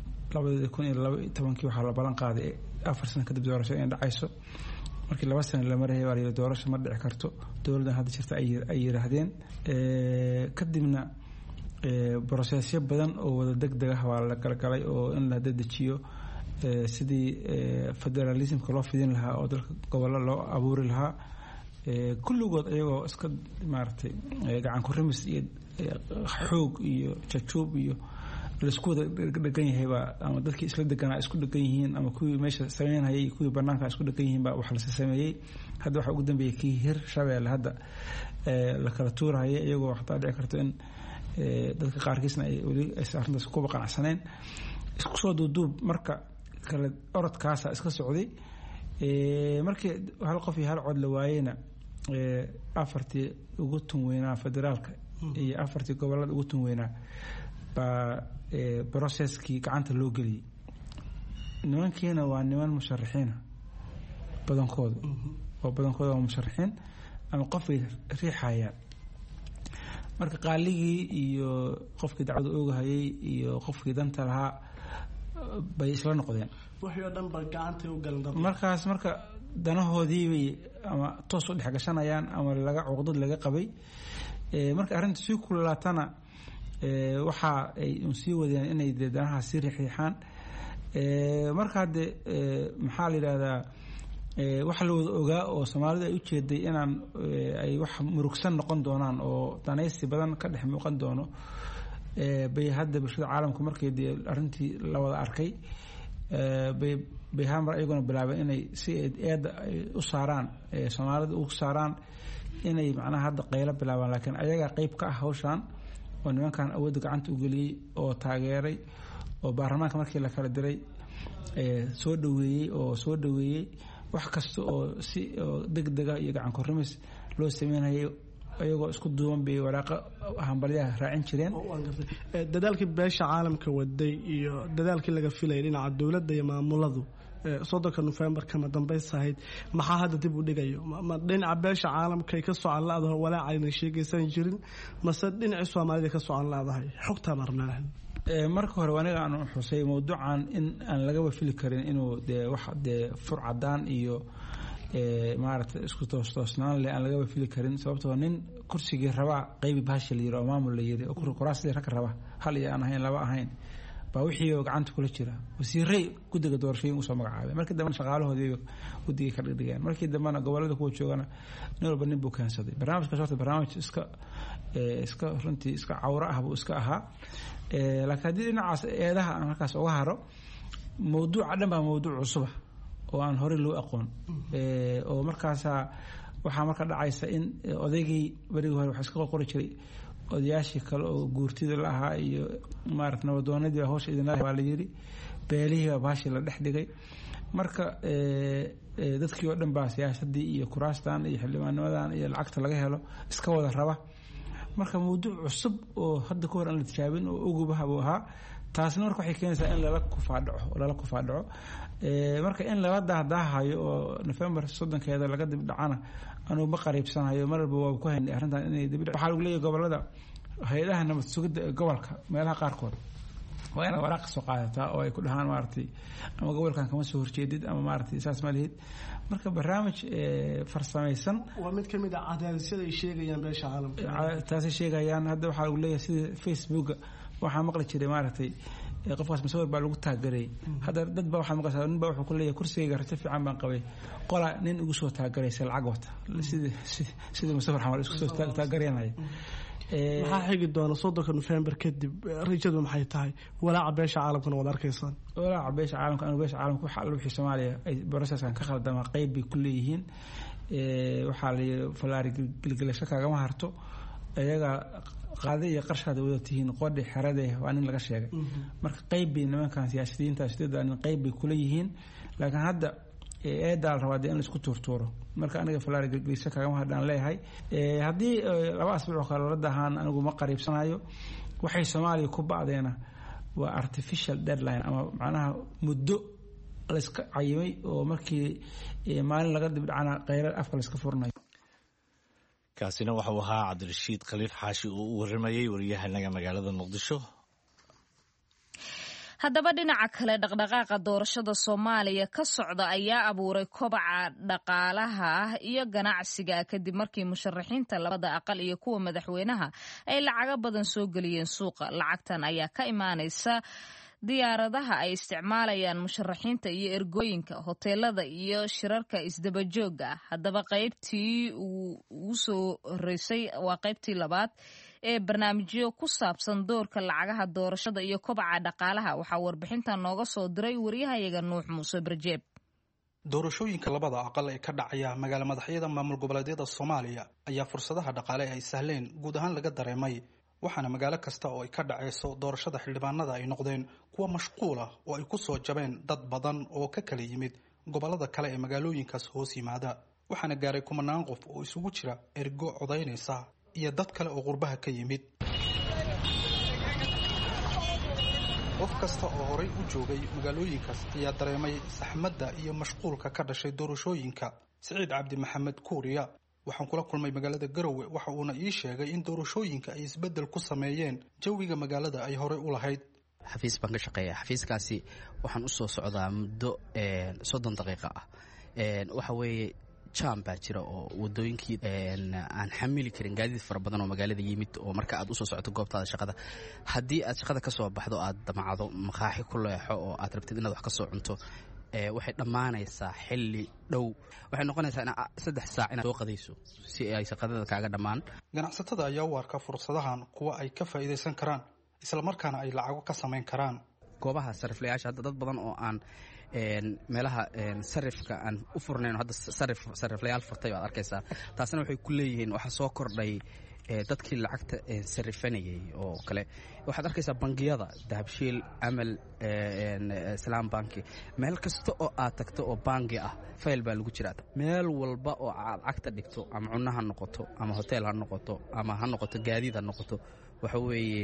2012 waxaa la balan qaaday 4 sano kadib doorasho in dhacayso markii 2 sano la maray waa doorasho ma dhici karto dawladda hadda jirta ay yiraahdeen kadibna processyo badan oo wada degdeg ah waa la galgalay oo in la dedejiyo sidii federalismka loo fidin lahaa oo dalka gobollo loo abuuri lahaa kulligood ayagoo iska maartay gacan ku rimis iyo xoog iyo jajuub iyo laisku wada dhegan yahay ama dadkii isla deganaa isku dhegan yihiin ama kuwii meesha sameynayay kuwii banaanka isku dhegan yihiin baa wax la sameeyay hadda waxa ugu dambeeyay kii Hirshabelle hadda la kala tuurayay iyagoo xataa dhici karto in dadka qaarkiisna ay wali arrintaas ku qanacsaneen isku soo duuduub marka kala orodkaasa iska socday markii hal qof iyo hal cod la waayayna afartii ugu tun weynaa federaalka iyo afartii gobolada ugu tun weynaa baa processkii gacanta loo geliyay nimankiina waa niman musharaxiina badankooda waa musharaxiin ama qofay riixayaan marka qaaligii iyo qofkii dacwada oogahayay iyo qofkii danta lahaa bay isla noqdeen wixii oo dhan ba gacantay u galan markaas marka danahoodii bay ama toos u dhex gashanayaan ama laga cuqdad laga qabay marka arrinta si kululaatana waxa ay sii wadeen inay danaha si riixaan marka maxaa la yiraahdaa waxa la wada ogaa oo Soomaalidu ay u jeeday inaan ay wax murugsan noqon doonaan oo danaysi badan ka dhex muuqan doono bay hadda bulshada caalamku markay arrintii la wada arkay bay hamar ayaguna bilaabeen inay si eeda u saaraan Soomaalidu u saaraan inay macnaha hadda qaylo bilaabaan laakiin ayaga qayb ka ah hawshan oo nimankan awood gacanta u geliyay oo taageeray oo baarlamaanka markii la kala diray soo dhaweeyay wax kasta oo si degdeg ah iyo gacan ku rimis loo sameeyay ayagoo isku duuban bay waraaqa hambalyaha raacin jireen dadaalkii beesha caalamka waday iyo dadaalkii laga filayay dhinaca dawladda iyo maamuladu 3 November kama dambaysayd maxaa hadda dib u dhigayo ma dhinaca beesha caalamka ay ka socon laadahay walaacayna sheegaysan jirin mase dhinaca Soomaalida ka socon laadahay xogta marnaa marka hore wanaga aan xusay mawduucan in aan laga wafili karin inuu wax furcadaan iyo maaragtay isku toosnaan leh aan laga wafili karin sababtoo nin kursigii raba qayb baasha la yiraahdo maamul la yiraahdo kuraastii rag raba hal iyo aan ahayn laba ahayn baa wixii gacanta kula jira wasiiray guddiga doorashooyin u soo magacaabay markii dambe shaqaalahoodii guddiga ka dhigeen markii dambe gobolada ku joogana nin walba nin buu keensaday barnaamijka soo barnaamij iska runtii iska cawra ah buu iska ahaa laakiin hadii dhinacaas eedaha aan halkaas uga haro mawduuca dhan baa mawduuc cusub oo aan hore loo aqoon oo markaas waxa marka dhacaysa in odaygii barigi hore wax iska qori jiray odayaashii kale oo guurtida la ahaa iyo maaragtay nabadoonadii hawsha idinla waa la yiri beelihii baashi la dhex dhigay marka dadkii oo dhan baa siyaasadii iyo kuraastan iyo xildhibaannimadan iyo lacagta laga helo iska wada raba marka mawduuc cusub oo hadda ka hor aan la tijaabin oo ugubaha buu ahaa taasna marka waxay keenaysaa in lala kufaadhaco marka in laba daahdahayo oo November 3 laga dib dhacana anuu ma qariibsanayo marba waa ku haynay arrintan inay dib waxa lagu leeyahay gobolada hay'adaha nabad sugidda gobolka meelaha qaarkood waa in waraaq soo qaadataa oo ay ku dhahaan maartay ama gobolkan kama soo horjeedid ama maartay isaas ma lihid marka barnaamij farsamaysan waa mid kamid ah cadaaladda ay sheegayaan beesha caalamka taasi sheegayaan hadda waxa lagu leeyahay sida Facebook waxa maqla jiray maartay qofkaas masawir baa lagu taageeray hadda dad baa waxa maqasay nin baa wuxuu ku leeyahay kursiga rajo fiican baan qabay qola nin ugu soo taageeray lacag wata sida masawir xamal isku soo taageeranay maxaa xigi doona 3 November kadib rajadu maxay tahay walaaca beesha caalamkuna wada arkaysaan walaaca beesha caalamka waxa la wixii Soomaaliya ay processkan ka khaldama qayb bay ku leeyihiin waxa la falaari gilgilasho kaaga ma harto ayaga qaaday iyo qarshaada wada tihiin qodhi xirade waa nin laga sheegay marka qayb bay nimankan siyaasiyiinta sidaan qayb bay ku leeyihiin laakiin hadda eedaal rabaa in la isku turturo marka aniga falaari gilgilasho kaaga ma hadaan leeyahay hadii laba asbuuc kale la dahaan anigu ma qariibsanayo waxay Soomaaliya ku bacdeena waa artificial deadline ama macnaha muddo la iska cayimay oo markii maalin laga dib dhacana qayrar afka la iska furnayo kaasina waxa uu ahaa Cabdirashiid Khaliif Xaashi oo u waramayay wariyahanaga magaalada Muqdisho haddaba dhinaca kale dhaqdhaqaaqa doorashada Soomaaliya ka socda ayaa abuuray kobaca dhaqaalaha iyo ganacsiga kadib markii musharaxiinta labada aqal iyo kuwa madaxweynaha ay lacaga badan soo galiyeen suuqa lacagtan ayaa ka imaanaysa diyaaradaha ay isticmaalayaan musharaxiinta iyo ergooyinka hoteelada iyo shirarka isdabajooga haddaba qaybtii ugu soo horeysay waa qaybtii labaad ee barnaamijyo ku saabsan doorka lacagaha doorashada iyo kobaca dhaqaalaha waxaa warbixinta nooga soo diray wariyahayaga Nuux Muuse Barjeeb doorashooyinka labada aqal ee ka dhacaya magaala madaxyada maamul goboleedyada Soomaaliya ayaa fursadaha dhaqaale ay sahleen guud ahaan laga dareemay waxaana magaalo kasta oo ay ka dhacayso doorashada xildhibaanada ay noqdeen kuwa mashquul ah oo ay ku soo jabeen dad badan oo ka kala yimid gobolada kale ee magaalooyinkaas hoos yimaada waxaana gaaray kumanaan qof oo isugu jira ergo codaynaysa iyo dad kale oo qurbaha ka yimid qof kasta oo horay u joogay magaalooyinkaas ayaa dareemay saxmadda iyo mashquulka ka dhashay doorashooyinka Siciid Cabdi Maxamed Kuuriya waxaan kula kulmay magaalada Garowe waxa uuna ii sheegay in doorashooyinka ay isbedel ku sameeyeen jawiga magaalada ay hore u lahayd xafiis baan ka shaqeeyaa xafiiskaasi waxaan u soo socdaa muddo 30 daqiiqo ah waxa weeye jam baa jira oo wadooyinkii aan xamili karin gaadiid fara badan oo magaalada yimid oo marka aad u soo socoto goobtaada shaqada haddii aad shaqada ka soo baxdo aad damacdo maqaaxi ku leexo oo aad rabtid inaad wax ka soo cunto waxay dhammaanaysaa xilli dhow. waxay noqonaysaa in 3 saac inaad soo qadayso si ay shaqadada kaaga dhammaan. ganacsatada ayaa u arka fursadahan kuwa ay ka faa'iidaysan karaan isla markaana ay lacago ka samayn karaan. goobaha sariflayaasha hadda dad badan oo aan meelaha sarifka aan u furnayn hadda sariflayaal furtay baad arkaysaa. taasina waxay ku leeyihiin waxa soo kordhay dadkii lacagta sarifanayay oo kale. waxaad arkaysaa bangiyada dahabshiil, amal, islaam banki, meel kasta oo aad tagto oo bangi ah fayl baa lagu jiraa. meel walba oo aad lacagta dhigto ama cunno ha noqoto ama hotel ha noqoto ama ha noqoto gaadiid ha noqoto waxa weeye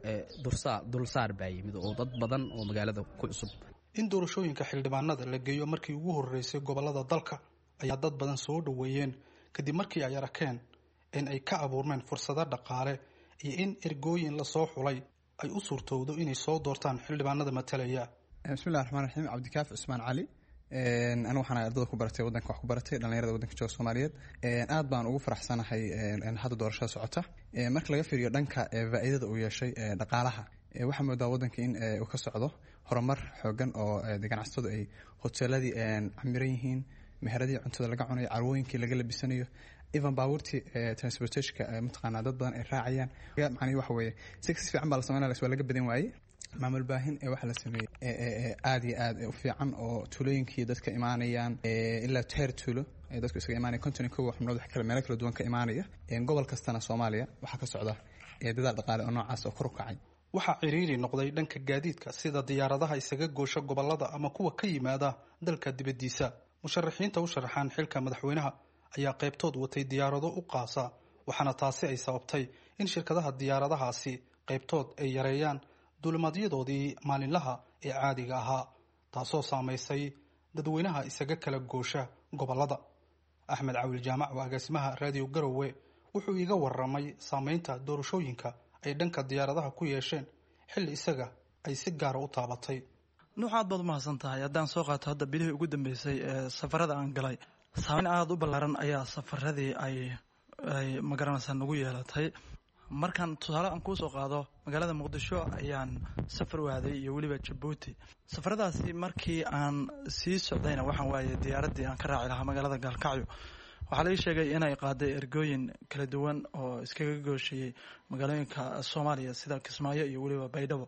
dulsaar baa yimid oo dad badan oo magaalada ku cusub. in doorashooyinka xildhibaanada la geeyo markii ugu horreysay gobollada dalka ayaa dad badan soo dhoweeyeen kadib markii ay arkeen in ay ka abuurmeen fursado dhaqaale iyo in ergooyin lasoo xulay ay u suurtowdo inay soo doortaan xildhibaanada matalaya. bismillahi raxmaan raxiim. cabdikaafi cusmaan cali. anigu waxaan ardada ku baratay waddanka wax ku baratay dhallinyarada waddanka jooga Soomaaliyeed. aad baan ugu faraxsanahay hadda doorashada socota. marka laga fiiriyo dhanka faa'iidada uu yeeshay dhaqaalaha, waxaa moodaa waddanka in uu ka socdo horumar xoogan oo ganacsatadu ay hoteeladii camiran yihiin, meheradii cuntada laga cunayo, carwooyinkii laga labisanayo, even baabuurtii transportationka mataqaanaa dad badan ay raacayaan. macnaheedu waxa weeye si fiican baa la sameynaya, waa laga badan waayey. maamul baahin waxa la sameeyey aad iyo aad u fiican oo tuulooyinkii dadka imaanayaan ilaa teer tuulo dadku isaga imaanaya konton kow xubnood wax kale meelo kala duwan ka imaanaya. gobol kastana Soomaaliya waxaa ka socda dadaal dhaqaale oo noocaas oo kor u kacay. waxaa ciriiri noqday dhanka gaadiidka sida diyaaradaha isaga goosha gobollada ama kuwa ka yimaada dalka dibaddiisa. musharaxiinta u sharaxaan xilka madaxweynaha ayaa qaybtood watay diyaarado u qaasa, waxaana taasi ay sababtay in shirkadaha diyaaradahaasi qaybtood ay yareeyaan duulimaadyadoodii maalinlaha ee caadiga ahaa, taasoo saamaysay dadweynaha isaga kala goosha gobollada. axmed cawil jaamac oo agaasimaha raadiyo Garowe wuxuu iga warramay saamaynta doorashooyinka ay dhanka diyaaradaha ku yeesheen xilli isaga ay si gaara u taabatay. nuux aad baad umahadsan tahay. haddaan soo qaato hadda bilihii ugu dambeysay ee safarada aan galay, saamayn aada u ballaaran ayaa safaradii ay magaranaysaa nagu yeelatay. markaan tusaale aan kuu soo qaado, magaalada Muqdisho ayaan safar u aaday iyo weliba Djibouti. safaradaasi markii aan sii socdayna waxaan waayay diyaaradii aan ka raaci lahaa magaalada Gaalkacyo. waxaa laga sheegay inay qaaday ergooyin kala duwan oo iskaga gooshayay magaalooyinka Soomaaliya sida Kismaayo iyo weliba Baydhabo.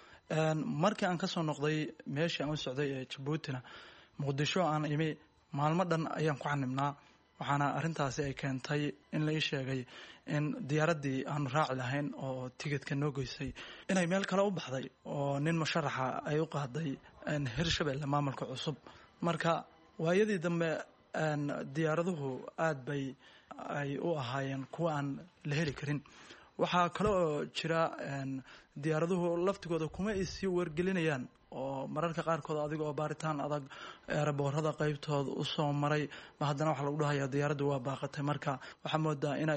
markii aan kasoo noqday meeshii aan u socday ee Djiboutina, Muqdisho aan imi maalmo dhan ayaan ku xanibnaa. waxaana arrintaasi ay keentay in la ii sheegay in diyaaradii aanu raaci lahayn oo tigidhka noo goysay inay meel kale u baxday oo nin musharaxa ay u qaaday Hirshabelle maamulka cusub. marka waayadii dambe diyaaraduhu aad bay ay u ahaayeen kuwa aan la heli karin. waxaa kale oo jira diyaaraduhu laftigooda kuma ay sii wargelinayaan oo mararka qaarkood adiga oo baaritaan adag eeraboorada qaybtooda u soo maray ma haddana waxa lagu dhahayaa diyaaraddu waa baaqatay. marka waxaa moodaa inay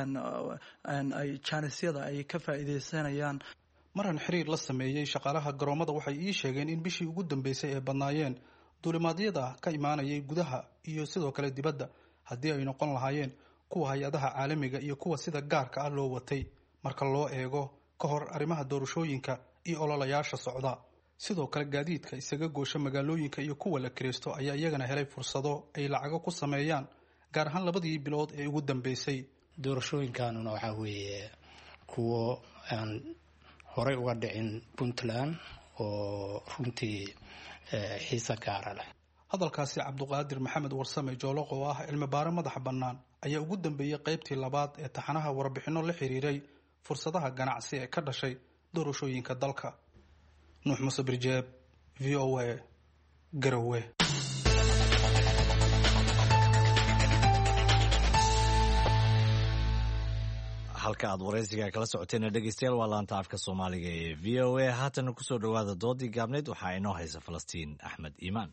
jaanisyada ay ka faa'iidaysanayaan. maran xiriir la sameeyey shaqaalaha garoomada waxay ii sheegeen in bishii ugu dambeysay ay badnaayeen duulimaadyada ka imaanayay gudaha iyo sidoo kale dibadda, haddii ay noqon lahaayeen kuwa hay-adaha caalamiga iyo kuwa sida gaarka ah loo watay marka loo eego ka hor arrimaha doorashooyinka iyo ololayaasha socda. sidoo kale gaadiidka isaga goosha magaalooyinka iyo kuwa la kireysto ayaa iyagana helay fursado ay lacago ku sameeyaan, gaar ahaan 2 bilood ee ugu dambeysay. doorashooyinkanuna waxaa weeye kuwo aan horey uga dhicin Puntland oo runtii xiisa gaara leh. hadalkaasi cabduqaadir maxamed warsame jooloq oo ah cilmi baare madaxa bannaan ayaa ugu dambeeyey qaybtii 2 ee taxanaha warbixino la xiriiray fursadaha ganacsi ee ka dhashay doorashooyinka dalka. nuux muuse birjeeb, VOA, Garowe. halka aad waraysiga kala socoteen dhegeystayaal waa laanta afka Soomaaliga ee VOA. haatan ku soo dhawaada doodii gaabneed waxaa inoo haysa Falastiin Axmed Iimaan.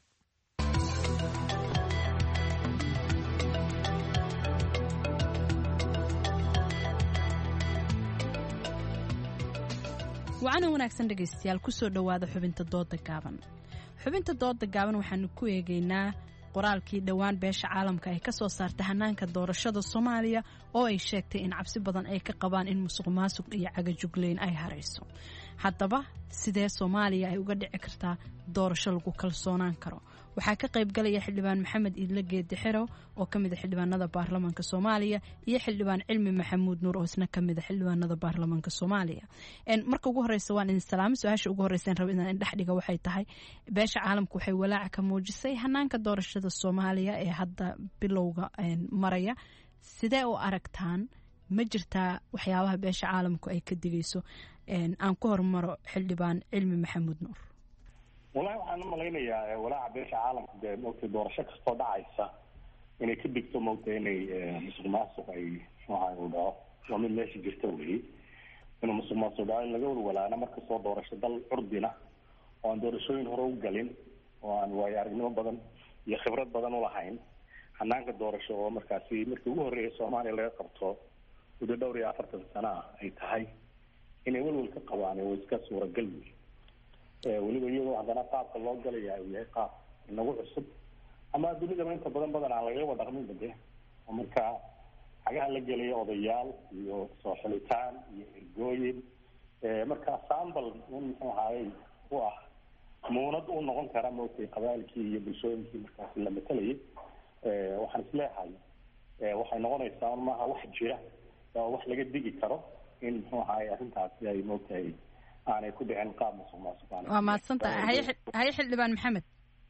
wacana wanaagsan dhegaystayaal kusoo dhowaada xubinta dooda gaaban. xubinta dooda gaaban waxaanu ku eegaynaa qoraalkii dhowaan beesha caalamka ay ka soo saartay hanaanka doorashada Soomaaliya oo ay sheegtay in cabsi badan ay ka qabaan in musuqmaasuq iyo cagajugleyn ay harayso. haddaba sidee Soomaaliya ay uga dhici kartaa doorasho lagu kalsoonaan karo? waxaa ka qayb galaya xildhibaan maxamed iidle geedi xerow oo ka mid a xildhibaanada baarlamaanka soomaaliya iyo xildhibaan cilmi maxamuud nuur oo isna ka mid a xildhibaanada baarlamaanka soomaaliya marka ugu horeysa waan idin salaamo su-aasha ugu horeysa raba inaan dhex dhiga waxay tahay beesha caalamku waxay walaaca ka muujisay hanaanka doorashada soomaaliya ee hadda bilowga maraya sidee u aragtaan ma jirtaa waxyaabaha beesha caalamku ay ka digayso aan ku hormaro xildhibaan cilmi maxamuud nuur walahi waxaan u malaynayaa walaaca beesha caalamka dee maogtay doorasho kastoo dhacaysa inay ka digto maogtay inay musuq maasuq ay muxuaha u dhaco waa mid meesha jirta weye inuu musuq maasuq dhaco in laga walwalaana markastoo doorasho dal curdina oo aan doorashooyin hore u galin oo aan waayo aragnimo badan iyo khibrad badan u lahayn hanaanka doorasho oo markaasi markii ugu horreeyay soomaaliya laga qabto muddo dhowr iyo 40 sano ah ay tahay inay walwal ka qabaan oo iska suuragal weliba iyadoo haddana qaabka loo galaya uu yahay qaab inagu cusub ama dunida inta badan aan laga wada dhaqmin bade marka xagaha la gelaya odayaal iyo soo xilitaan iyo ergooyin marka sambal muxuu ahaayey u ah muunad u noqon kara moogtay qabailkii iyo bulshooyinkii markaasi la matalayay waxaan isleeyahay waxay noqonaysaa maaha wax jira oo wax laga digi karo in muxuu ahaayey arrintaasi ay moogtahay aanay ku dhicin qaab musuq maasuq waa mahadsantahay haye xildhibaan maxamed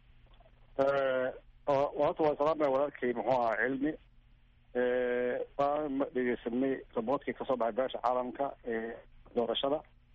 horta waa salaamaya walaalkay muxuu ahaa cilmi waan dhegeysanay raboodkii kasoo baxay beesha caalamka doorashada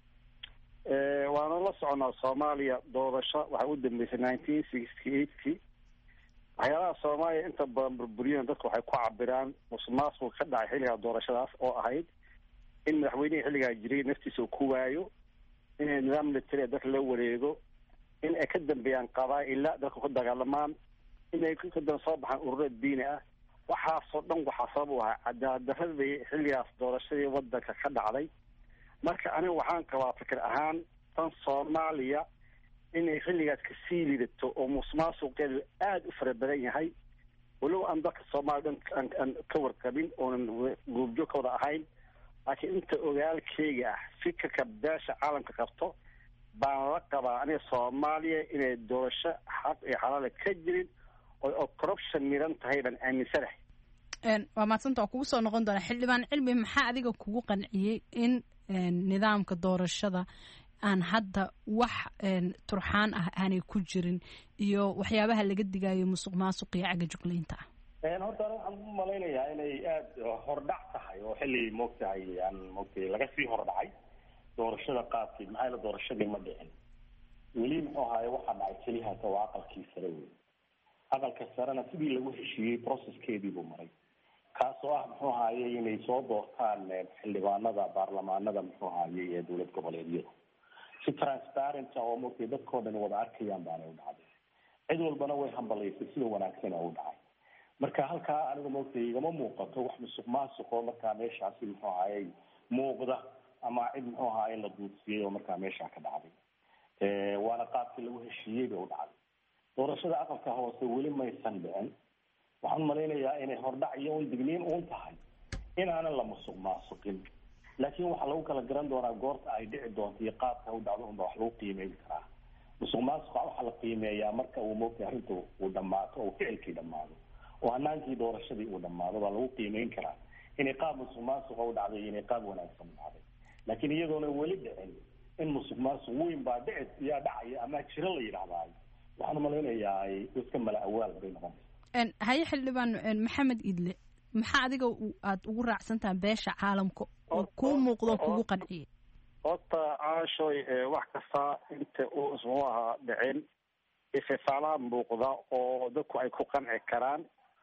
waana la soconaa soomaaliya doorasho waxaa u dambeysay 1968kii waxyaalaha soomaaliya inta badan burburiyeen dadku waxay ku cabiraan musuq maasuq ka dhacay xilliga doorashadaas oo ahayd in madaxweynihii xilligaa jiray naftiisa uu ku waayo inay nidaam military dadka la wareego in ay ka dambeeyaan qabaa'ila dadka ku dagaalamaan inay ka dan soo baxaan ururo diini ah waxaasoo dhan waxaa sabab u ahaa cadaaladdaradii xilligaas doorashadii wadanka ka dhacday marka aniga waxaan qabaa fikir ahaan tan soomaaliya inay xilligaas kasii lidato oo musuqmaasuqeedu aada u fara badan yahay walow aan dalka soomaaliya dhan aan ka warqabin oonan goobjoog ka wada ahayn laakiin inta ogaalkeyga ah fikirka beesha caalamka qabto baan la qabaa aniga soomaaliya inay doorasho xaq iyo xalaala ka jirin oo corruption miran tahay baan aaminsanahay waa mahadsanta waa kugu soo noqon doona xildhibaan cilmi maxaa adiga kugu qanciyey in nidaamka doorashada aan hadda wax turxaan ah aanay ku jirin iyo waxyaabaha laga digayo musuq maasuq iyo cagajuglaynta ah horta waxaan u malaynayaa inay aada hordhac tahay oo xilli moogtahay aan moogtay laga sii hordhacay doorashada qaabkeed maxaa la doorashadii ma dhicin weli muxuu ahaaye waxaa dhacay keliyahaas waa aqalkii sare wey aqalka sarena sidii lagu heshiiyey processkeedii buu maray kaasoo ah muxuu ahaaye inay soo doortaan xildhibaanada baarlamaanada muxuu ahaaye ee dowlad goboleedyada si transparent oo moogtay dadkoo dhan wada arkayaan baanay u dhacday cid walbana way hambalaysay sida wanaagsan oo u dhacay marka halkaa aniga moogtay igama muuqato wax musuq maasuq oo markaa meeshaasi muxuu ahaaye muuqda ama cid muxuu ahaaye la duudsiyey oo markaa meeshaa ka dhacday waana qaabkii lagu heshiiyey bay u dhacday doorashada aqalka hoose weli maysan dhicin waxaan malaynayaa inay hordhac iyo un digniin uun tahay inaanan la musuq maasuqin laakiin waxaa lagu kala garan doonaa goorta ay dhici doonto iyo qaabka u dhacdo unba wax lagu qiimeyn karaa musuq maasuqa waxaa la qiimeeyaa marka uu moogtay arrinta uu dhammaato oo ficilkii dhammaado oo hanaankii doorashadii uu dhammaado baa lagu qiimeyn karaa inay qaab musuq maasuqa u dhacday iyo inay qaab wanaagsan u dhacday laakiin iyadoona weli dhicin in musuq maasuq weyn baa dhici yaa dhacaya ama jiro la yidhahdaayo waxaan malaynayaa ay iska mala awaal bay noqonaysa haye xildhibaan maxamed idle maxaa adiga aad ugu raacsantaha beesha caalamka oo kuu muuqdo kugu qanciyay horta caashoy wax kasta inta uu ismuu ahaa dhicin ififaalaha muuqda oo dadku ay ku qanci karaan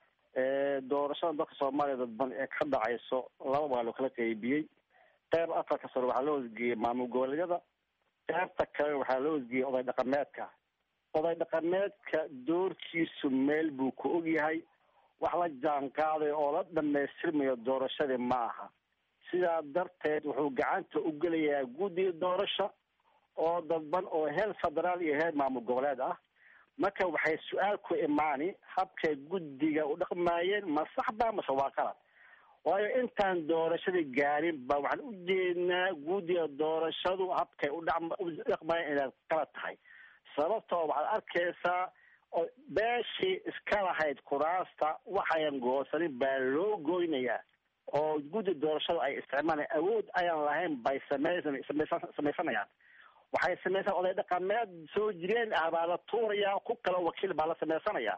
doorashada dalka soomaaliya dadban ee ka dhacayso laba waa loo kala qaybiyey qeyb aqalka sare waxaa loo wasgeeyey maamul goboleedyada qeybta kale waxaa loo wasgeeyey oday dhaqameedka oday dhaqameedka doorkiisu meel buu ku ogyahay wax la jaan qaaday oo la dhamaystirmayo doorashadii ma aha sidaa darteed wuxuu gacanta u gelayaa guddiga doorasho oo dadban oo heer federaal iyo heer maamul goboleed ah marka waxay su-aal ku imaani habkay guddiga u dhaqmaayeen ma sax baa mase waa qalad waayo intaan doorashadii gaarin ba waxaan u jeednaa guddiga doorashadu habkay u dhaqmaayeen inay qalad tahay sababtoo waxaad arkaysaa beeshii iska lahayd kuraasta waxayan goosanin baa loo goynayaa oo guddi doorashada ay isticmaalaan awood ayaan lahayn bay samaysanayaan waxay samaysan oday dhaqameed soo jireen ah baa la tuurayaa ku kala wakiil baa la samaysanayaa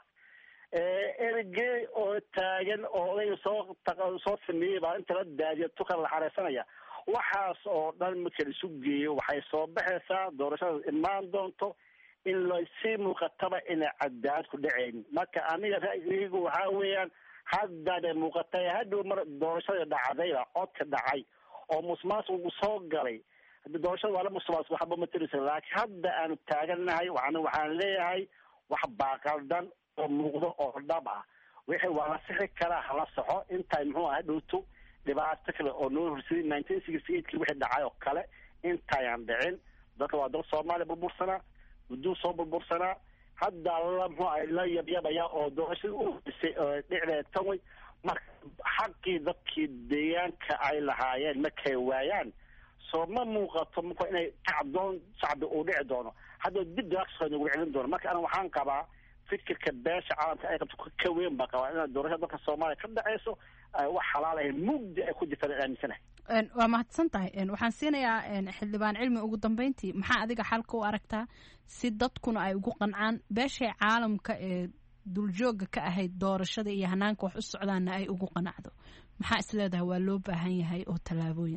ergey oo taagan oo odayga soo sameeyey baa inta la daadiya tukala la xareysanaya waxaas oo dhan marka isu geeyo waxay soo baxaysaa doorashada imaan doonto in lasii muuqataba inay cadaalad ku dhaceyn marka aniga ra'yigaygu waxaa weeyaan haddane muuqatay hadhow mar doorashada dhacdayba codka dhacay oo musuqmaasuqu soo galay doorashada waa la musuqmaasuq waxba ma tirisa laakiin hadda aanu taagannahay waxaan leeyahay wax baaqaldan oo muuqdo oo dhab ah wixii waa la sixi karaa hala saxo intay muxuu aha dhowto dhibaato kale oo noo horseeday 1968 wixii dhacay oo kale intayaan dhicin dadka waa dal Soomaaliya burbursanaa gudduu soo burbursanaa hadda alla muxuu ahay la yabyabaya oo doorashada u dhisay dhicdeed tan way marka xaqii dadkii deegaanka ay lahaayeen markay waayaan soo ma muuqato marka inay kacdoon shacbi uu dhici doono hadda dib daaqsoo nagu celin doono marka ana waxaan qabaa fikirka beesha caalamka ay qabto ka weyn baa qabaa in doorashada dalka Soomaaliya ka dhacayso wax xalaal ah mugdi ay ku jirtaan aaminsanahay waa mahadsan tahay waxaan siinayaa xildhibaan cilmi ugu dambeyntii maxaa adiga xalka u aragtaa si dadkuna ay ugu qancaan beeshay caalamka ee duljooga ka ahayd doorashada iyo hanaanka wax u socdaana ay ugu qanacdo maxaa isleedahay waa loo baahan yahay oo tallaabooyin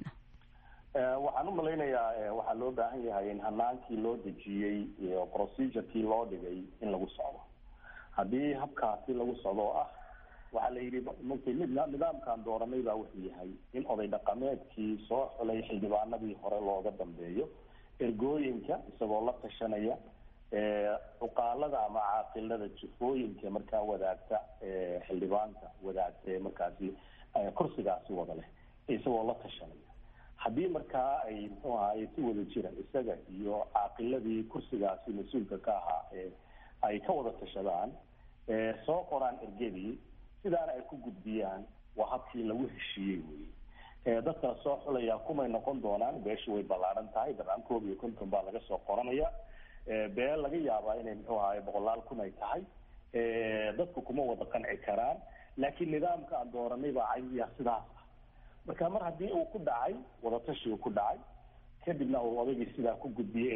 ah waxaan u malaynayaa waxaa loo baahan yahay in hanaankii loo dejiyey iyo procedurekii loo dhigay in lagu socdo haddii habkaasi lagu socdo oo ah waxaa la yidhi markii nidaamkan dooranay baa wuxuu yahay in oday dhaqameedkii soo xulay xildhibaanadii hore looga dambeeyo ergooyinka isagoo la tashanaya cuqaalada ama caaqilada jifooyinka markaa wadaagta xildhibaanka wadaagta ee markaasi kursigaasi wada leh isagoo la tashanaya haddii markaa ay muxuu ahaay si wada jiran isaga iyo caaqiladii kursigaasi mas-uulka ka ahaa ay ka wada tashadaan soo qoraan ergadii sidaana ay ku gudbiyaan waa habkii lagu heshiiyey wey dadka soo xulaya kumay noqon doonaan beeshu way ballaaran tahay dabcan 150 baa laga soo qoranaya beel laga yaabaa inay muxuu ahaay 100,000 kun ay tahay dadku kuma wada qanci karaan laakiin nidaamka aan dooranay baa caydiya sidaas ah marka mar haddii uu ku dhacay wadatashi uu ku dhacay kadibna uu odaygii sidaa ku gudbiyey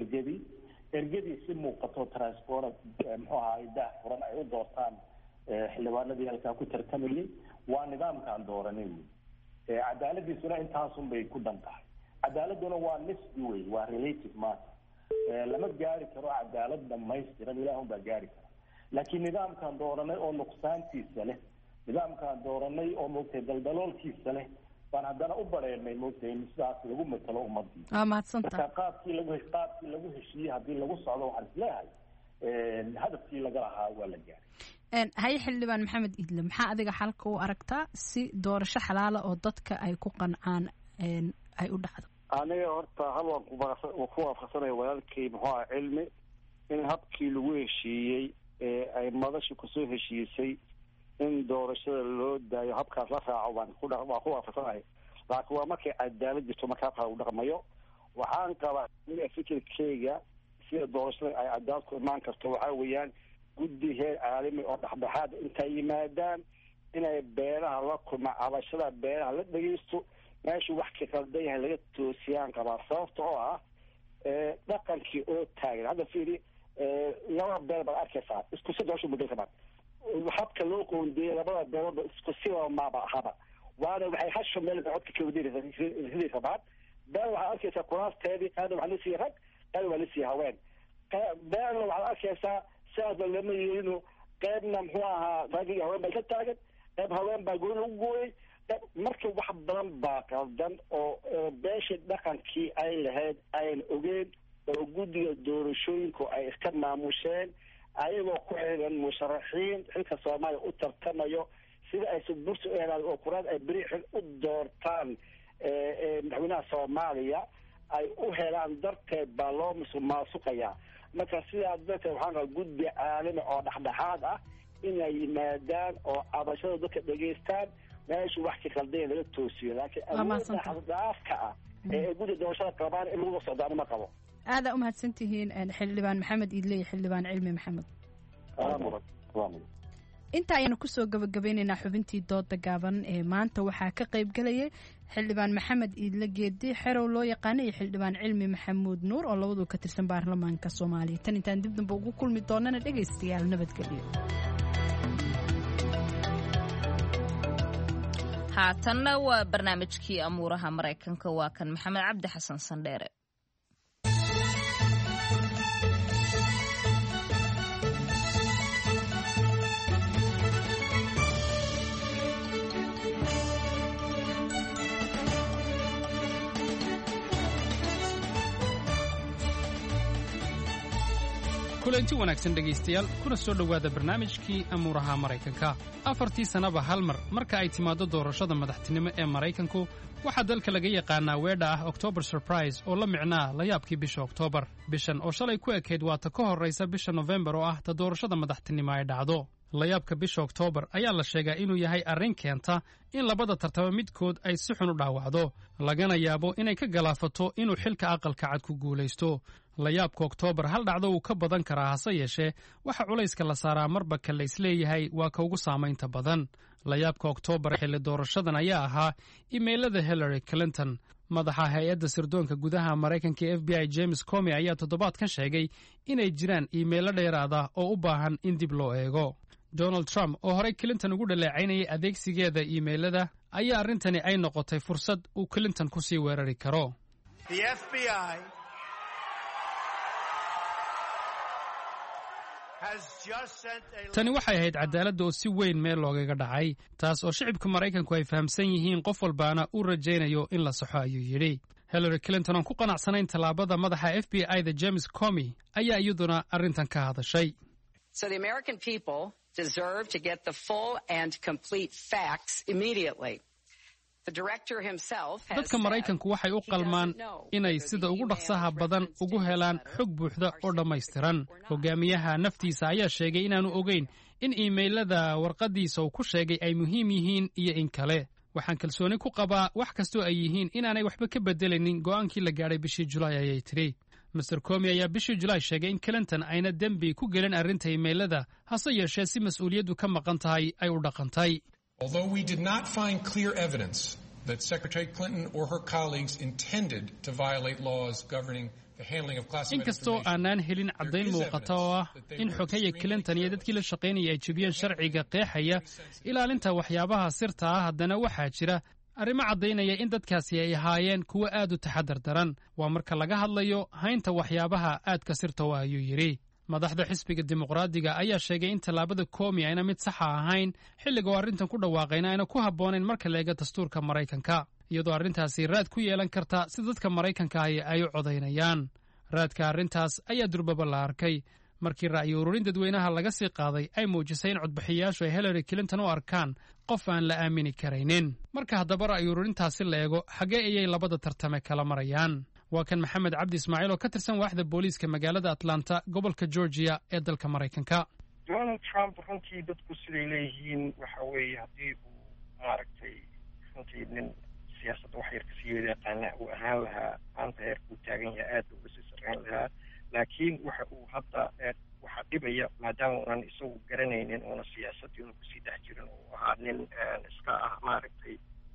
ergadii si muuqato transport muxuu ahaay daah furan ay u doortaan xildhibaanadii halkaa ku tartamayay waa nidaamkaan dooranay cadaaladiisuna intaasun bay ku dhan tahay cadaaladuna waa nisbi wey waa relative matter lama gaari karo cadaalad dhamaystiran ilaahun baa gaari kara laakiin nidaamkaan dooranay oo nuqsaantiisa leh nidaamkaan dooranay oo moogtay daldaloolkiisa leh baan haddana u bareernay moogtay in sidaas lagu matalo ummadii waa mahadsantahay marka qaabkii lagu heshiiyey haddii lagu socdo waxaan isleeyahay hadafkii laga lahaa waa la gaaray haye xildhibaan maxamed idle maxaa adiga xalka u aragtaa si doorasho xalaala oo dadka ay ku qancaan ay u dhacdo aniga horta hal waan ku waafaqsanaya walaalkay muxuu aha cilmi in habkii lagu heshiiyey ay madasha kusoo heshiisay in doorashada loo daayo habkaas la raaco waan ku waafaqsanahay laakiin waa markay cadaalad jirto marka habkaa u dhaqmayo waxaan qabaa aniga fikirkeyga sida doorashada ay cadaalad ku imaan karto waxaa weeyaan guddi heer caalami oo dhexdhexaad intay yimaadaan inay beelaha la kulma cabashada beelaha la dhegeysto meeshu wax ka qaldan yahay laga toosiyaan qabaa sababta oo ah dhaqankii oo taagan hadda fiiri laba beel baad arkaysaa isku si doorasho muddo kabaan habka loo qoondeeyay labada beeloodba isku siba maaba ahaba waana waxay hasho meel codka ka wadiri rabaan beel waxaad arkaysaa kuraasteedii qaarna waxaa la siiyey rag qaarna waa la siiyey haween beelna waxaad arkaysaa sidaasba lama yeelino qaybna muxuu ahaa ragii haween bay ka taagan qayb haween baa gooni lagu gooyey marka wax badan baa qaldan oo beesha dhaqankii ay lahayd ayan ogeen oo guddiga doorashooyinku ay iska maamusheen ayagoo ku xiran musharaxiin xilka soomaaliya u tartamayo sida aysa bursi u helaan oo kuraad ay beri xil u doortaan madaxweynaha soomaaliya ay u helaan darteed baa loo musuqmaasuqayaa marka sidaa darteed waxaan qabaa guddi caalami oo dhexdhexaad ah inay yimaadaan oo cabashada dadka dhegeystaan meeshu wax ka qaldaya laga toosiyo laakiin awoodda xasdaafka ah ee guddi doorashada qabaan in lagu socdaano ma qabo aadaa umahadsan tihiin xildhibaan maxamed idle iyo xildhibaan cilmi maxamed inta ayaanu kusoo gabagabeynaynaa xubintii dooda gaaban ee maanta waxaa ka qayb galayay xildhibaan maxamed iidle geedi xerow loo yaqaana iyo xildhibaan cilmi maxamuud nuur oo labadu ka tirsan baarlamaanka soomaaliya tan intaan dib damba ugu kulmi doonana dhegaystayaal nabadgelyo. haatanna waa barnaamijkii amuuraha maraykanka waa kan maxamed cabdi xasan sandheere. kulanti wanaagsan dhegaystayaal kuna soo dhowaada barnaamijkii amuuraha maraykanka. 4 sannaba hal mar marka ay timaaddo doorashada madaxtinimo ee maraykanku waxaa dalka laga yaqaanaa weedha ah October Surprise oo la micnaa layaabkii bisha Oktoobar. bishan oo shalay ku ekayd waa ta ka horraysa bisha November oo ah ta doorashada madaxtinimo ay dhacdo. layaabka bisha Oktoobar ayaa la sheegaa inuu yahay arrin keenta in labada tartamo midkood ay si xun u dhaawacdo lagana yaabo inay ka galaafato inuu xilka aqalka cad ku guulaysto. layaabka Oktoobar hal dhacdo uu ka badan karaa hase yeeshee waxa culayska la saaraa marba ka la isleeyahay waa ka ugu saamaynta badan. layaabka Oktoobar xilli doorashadan ayaa ahaa iimaylada Hillary Clinton. madaxa hay-adda sirdoonka gudaha Maraykanka ee FBI James Comey ayaa toddobaadkan sheegay inay jiraan iimaylo dheeraad ah oo u baahan in dib loo eego. Donald Trump oo horey Clinton ugu dhaleecaynayay adeegsigeeda iimaylada ayaa arrintani ay noqotay fursad uu Clinton ku sii weerari karo. tani waxay ahayd cadaaladda oo si weyn meel loogaga dhacay taas oo shicibka Maraykanku ay fahamsan yihiin qof walbaana uu rajaynayo in la saxo ayuu yidhi. Hillary Clinton oo ku qanacsanayn tallaabada madaxa FBI-da James Comey ayaa iyaduna arrintan ka hadashay. So the American people deserve to get the full and complete facts immediately. dadka Maraykanku waxay u qalmaan inay sida ugu dhaqsaha badan ugu helaan xog buuxda oo dhammaystiran. hogaamiyaha naftiisa ayaa sheegay inaanu ogeyn in iimaylada warqadiisa uu ku sheegay ay muhiim yihiin iyo in kale. waxaan kalsooni ku qabaa wax kastoo ay yihiin inaanay waxba ka bedelaynin go'aankii la gaadhay bishii Julaay ayay tiri. Mr. Comey ayaa bishii Julaay sheegay in Clinton ayna dembi ku gelin arrinta iimaylada hase yeeshee si mas'uuliyaddu ka maqan tahay ay u dhaqantay. Although we did not find clear evidence that Secretary Clinton or her colleagues intended to violate laws governing the handling of classified inkastoo aanaan helin caddayn muuqata oo ah in xoghaye Clinton iyo dadkii la shaqaynayay ay jebiyeen sharciga qeexaya ilaalinta waxyaabaha sirta ah, haddana waxaa jira arrimo caddaynaya in dadkaasi ay ahaayeen kuwo aad u taxadar daran. waa marka laga hadlayo haynta waxyaabaha aadka sirta u ayuu yidhi. madaxda xisbiga dimuqraadiga ayaa sheegay in tallaabada Comey ayna mid saxa ahayn xilliga oo arrintan ku dhawaaqayna ayna ku habboonayn marka la eego dastuurka Maraykanka, iyadoo arrintaasi raad ku yeelan karta si dadka Maraykanka ay u codaynayaan. raadka arrintaas ayaa durbaba la arkay markii ra'yi ururin dadweynaha laga sii qaaday ay muujisay in codbixiyayaashu ay Hillary Clinton u arkaan qof aan la aamini karaynin. marka haddaba ra'yi ururintaasi la eego xaggee ayay labada tartame kala marayaan? waa kan maxamed cabdi ismaaciil oo ka tirsan waaxda booliiska magaalada Atlanta gobolka Georgia ee dalka Maraykanka. Donald Trump runtii dadku siday leeyihiin waxa weeye haddii uu maaragtay runtii nin siyaasadda wax yar kasii yaqaana uu ahaan lahaa maanta heerkuu taagan yahay aad uga sii sarreyn lahaa, laakiin waxa uu hadda waxa dhibaya maadaama uunan isagu garanaynin oona siyaasaddii una kusii dhex jirin uu ahaa nin iska ah maaragtay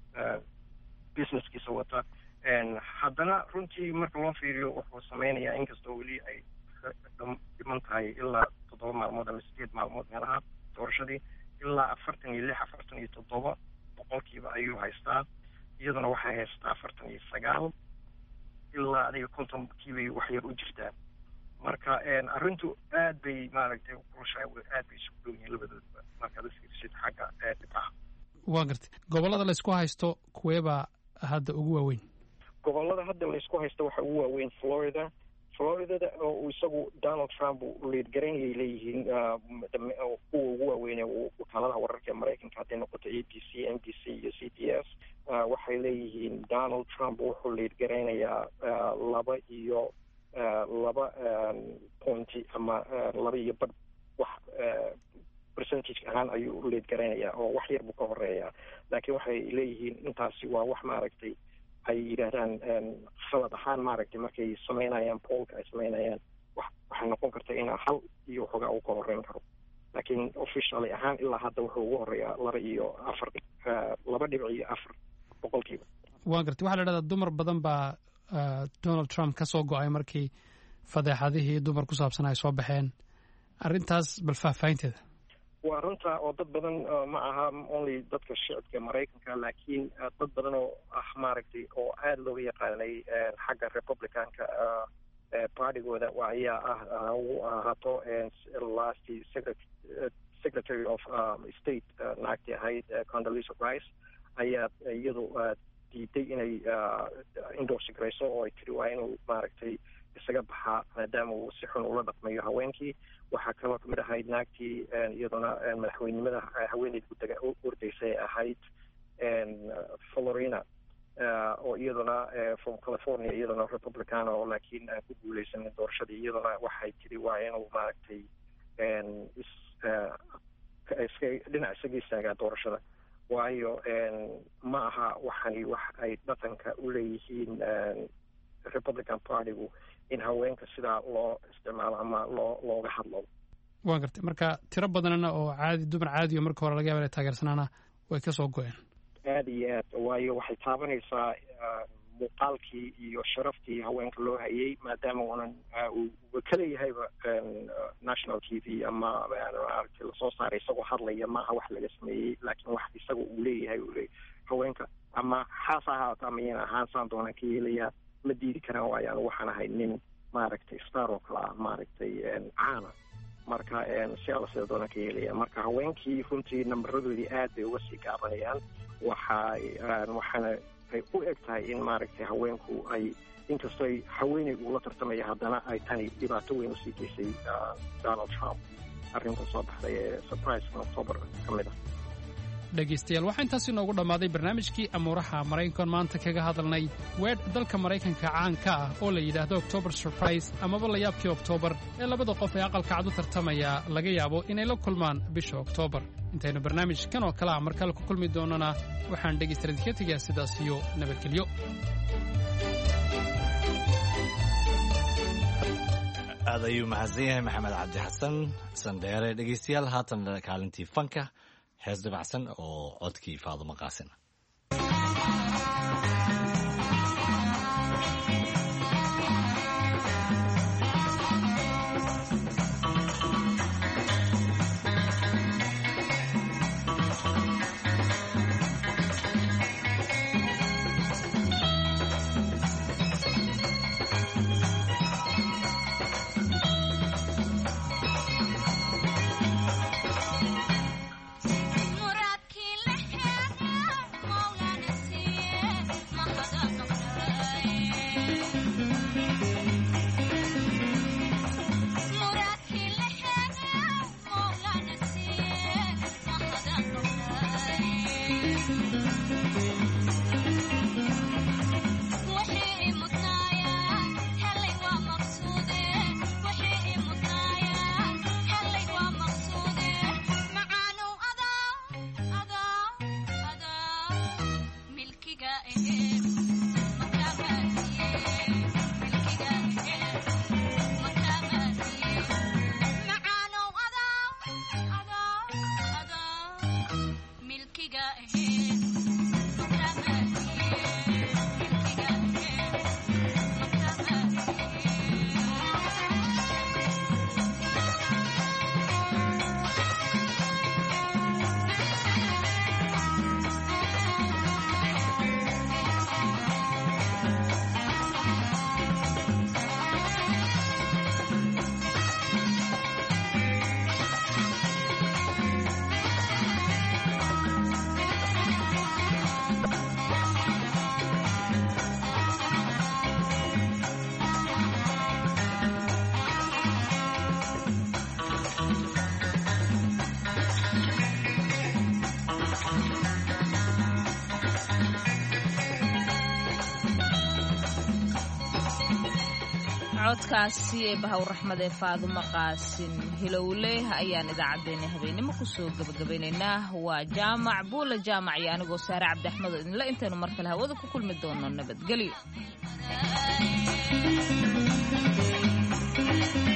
businesskiisa wata. haddana runtii marka loo fiiriyo wuxuu samaynayaa inkastoo weli ay dhiman tahay ilaa 7 maalmood ama 8 maalmood meelaha doorashadii, ilaa 46-47 boqolkiiba ayuu haystaa. iyaduna waxay haystaa 49 ilaa adiga 50kiibay wax yar u jirtaa. marka arrintu aad bay maaragtay kulushahay, aad bay isugu dhow yihiin labadoodba markaad fiirisid xagga dhibcaha. waa gartay gobollada la isku haysto kuweebaa hadda ugu waaweyn? gobollada hadda la isku haysto waxa ugu waaweyn Floridada oo uu isagu Donald Trump uu lead garanayay leeyihiin kuwa ugu waaweyn ee wakaaladaha wararka ee Maraykanka hadday noqoto ABC, NBC iyo CBS. waxay leeyihiin Donald Trump wuxuu lead garanayaa 2 pointi ama 2 wax percentage ahaan ayuu lead garanayaa oo wax yar buu ka horeeyaa. laakiin waxay leeyihiin intaasi waa wax maaragtay ay yidhaahdaan khalad ahaan maaragtay markay samaynayaan poolka ay samaynayaan waxay noqon karta inaa hal iyo waxoogaa uu ka horeyn karo. laakiin officially ahaan ilaa hadda wuxuu ugu horeeyaa 2.4 boqolkiiba. waan gartay waxaa la idhahdaa dumar badan baa Donald Trump ka soo go'ay markii fadeexadihii dumar ku saabsan ay soo baxeen arrintaas bal faahfaahinteeda. waa runta oo dad badan ma aha only dadka shicibka Mareykanka laakiin dad badan oo maaragtay oo aad looga yaqaanay xagga Republicanka partigooda ayaa ahaato last Secretary of State naagti ahayd Condoleezza Rice ayaa iyadu diiday inay endorse garayso oo ay tiri waa inuu maaragtay isaga baxaa maadaama uu si xun ula dhaqmayo haweenkii. waxaa kaloo kamid ahayd naagtii iyaduna madaxweynenimada haweeneyda u ordaysay ahayd Florina oo iyaduna from California iyaduna Republican oo laakiin aan ku guuleysanin doorashadii iyaduna waxay tiri waa inuu maaragtay dhinac isaga istaagaa doorashada waayo ma aha waxani wax ay dhaqanka u leeyihiin Republican Partygu in haweenka sidaa loo isticmaalo ama looga hadlo. waan gartay marka tiro badanna oo dumar caadi oo marka hore laga yaaba inay taageersanaana way ka soo go'een. aad iyo aad waayo waxay taabanaysaa muuqaalkii iyo sharaftii haweenka loo hayay maadaama uunan uu ka leeyahayba national TV ama lasoo saaray isagoo hadlaya maaha wax laga sameeyey laakiin wax isaga uu leeyahay haweenka ama xaas ahaata ama yana ahaan saan doonaan ka yeelayaa ma diidi karaan waayaan waxaan ahay nin maaragtay star oo kale ah maaragtay caana marka si alla sida doonaan ka yeelaya marka haweenkii runtii nambaradoodii aad bay uga sii gaabanayaan waxaana ay u eg tahay in maaragtay haweenku ay inkastoo ay haweeney ula tartamaya haddana ay tani dhibaato weyn usii geysay Donald Trump arrinta soo baxday ee surprise-ka October ka mid ah. dhegaystayaal waxaa intaas inoogu dhammaaday barnaamijkii amuuraha maraykankan maanta kaga hadalnay weedh dalka maraykanka caanka ah oo la yidhaahdo October Surprise amaba la yaabkii October ee labada qof ee aqalka cad u tartamaya laga yaabo inay la kulmaan bisha October. intaynu barnaamijkan oo kale mar kale ku kulmi doonana waxaan dhegaystayaal ka tegayaa sidaas iyo nabadgelyo. aad ayuu mahadsan yahay maxamed cabdi xasan sandheere. dhegaystayaal haatan kaalintii fanka hees dabacsan oo codkii Faadumo Qaasin. codkaasi ee bahawraxmad ee Faadumo Qaasin hilowle ayaan idaacadeena habeenimo ku soo gabagabaynaynaa. waa jaamac buula jaamac iyo anigoo Saare Cabdi Axmed oo idinla intaynu mar kale hawada ku kulmi doono nabadgelyo.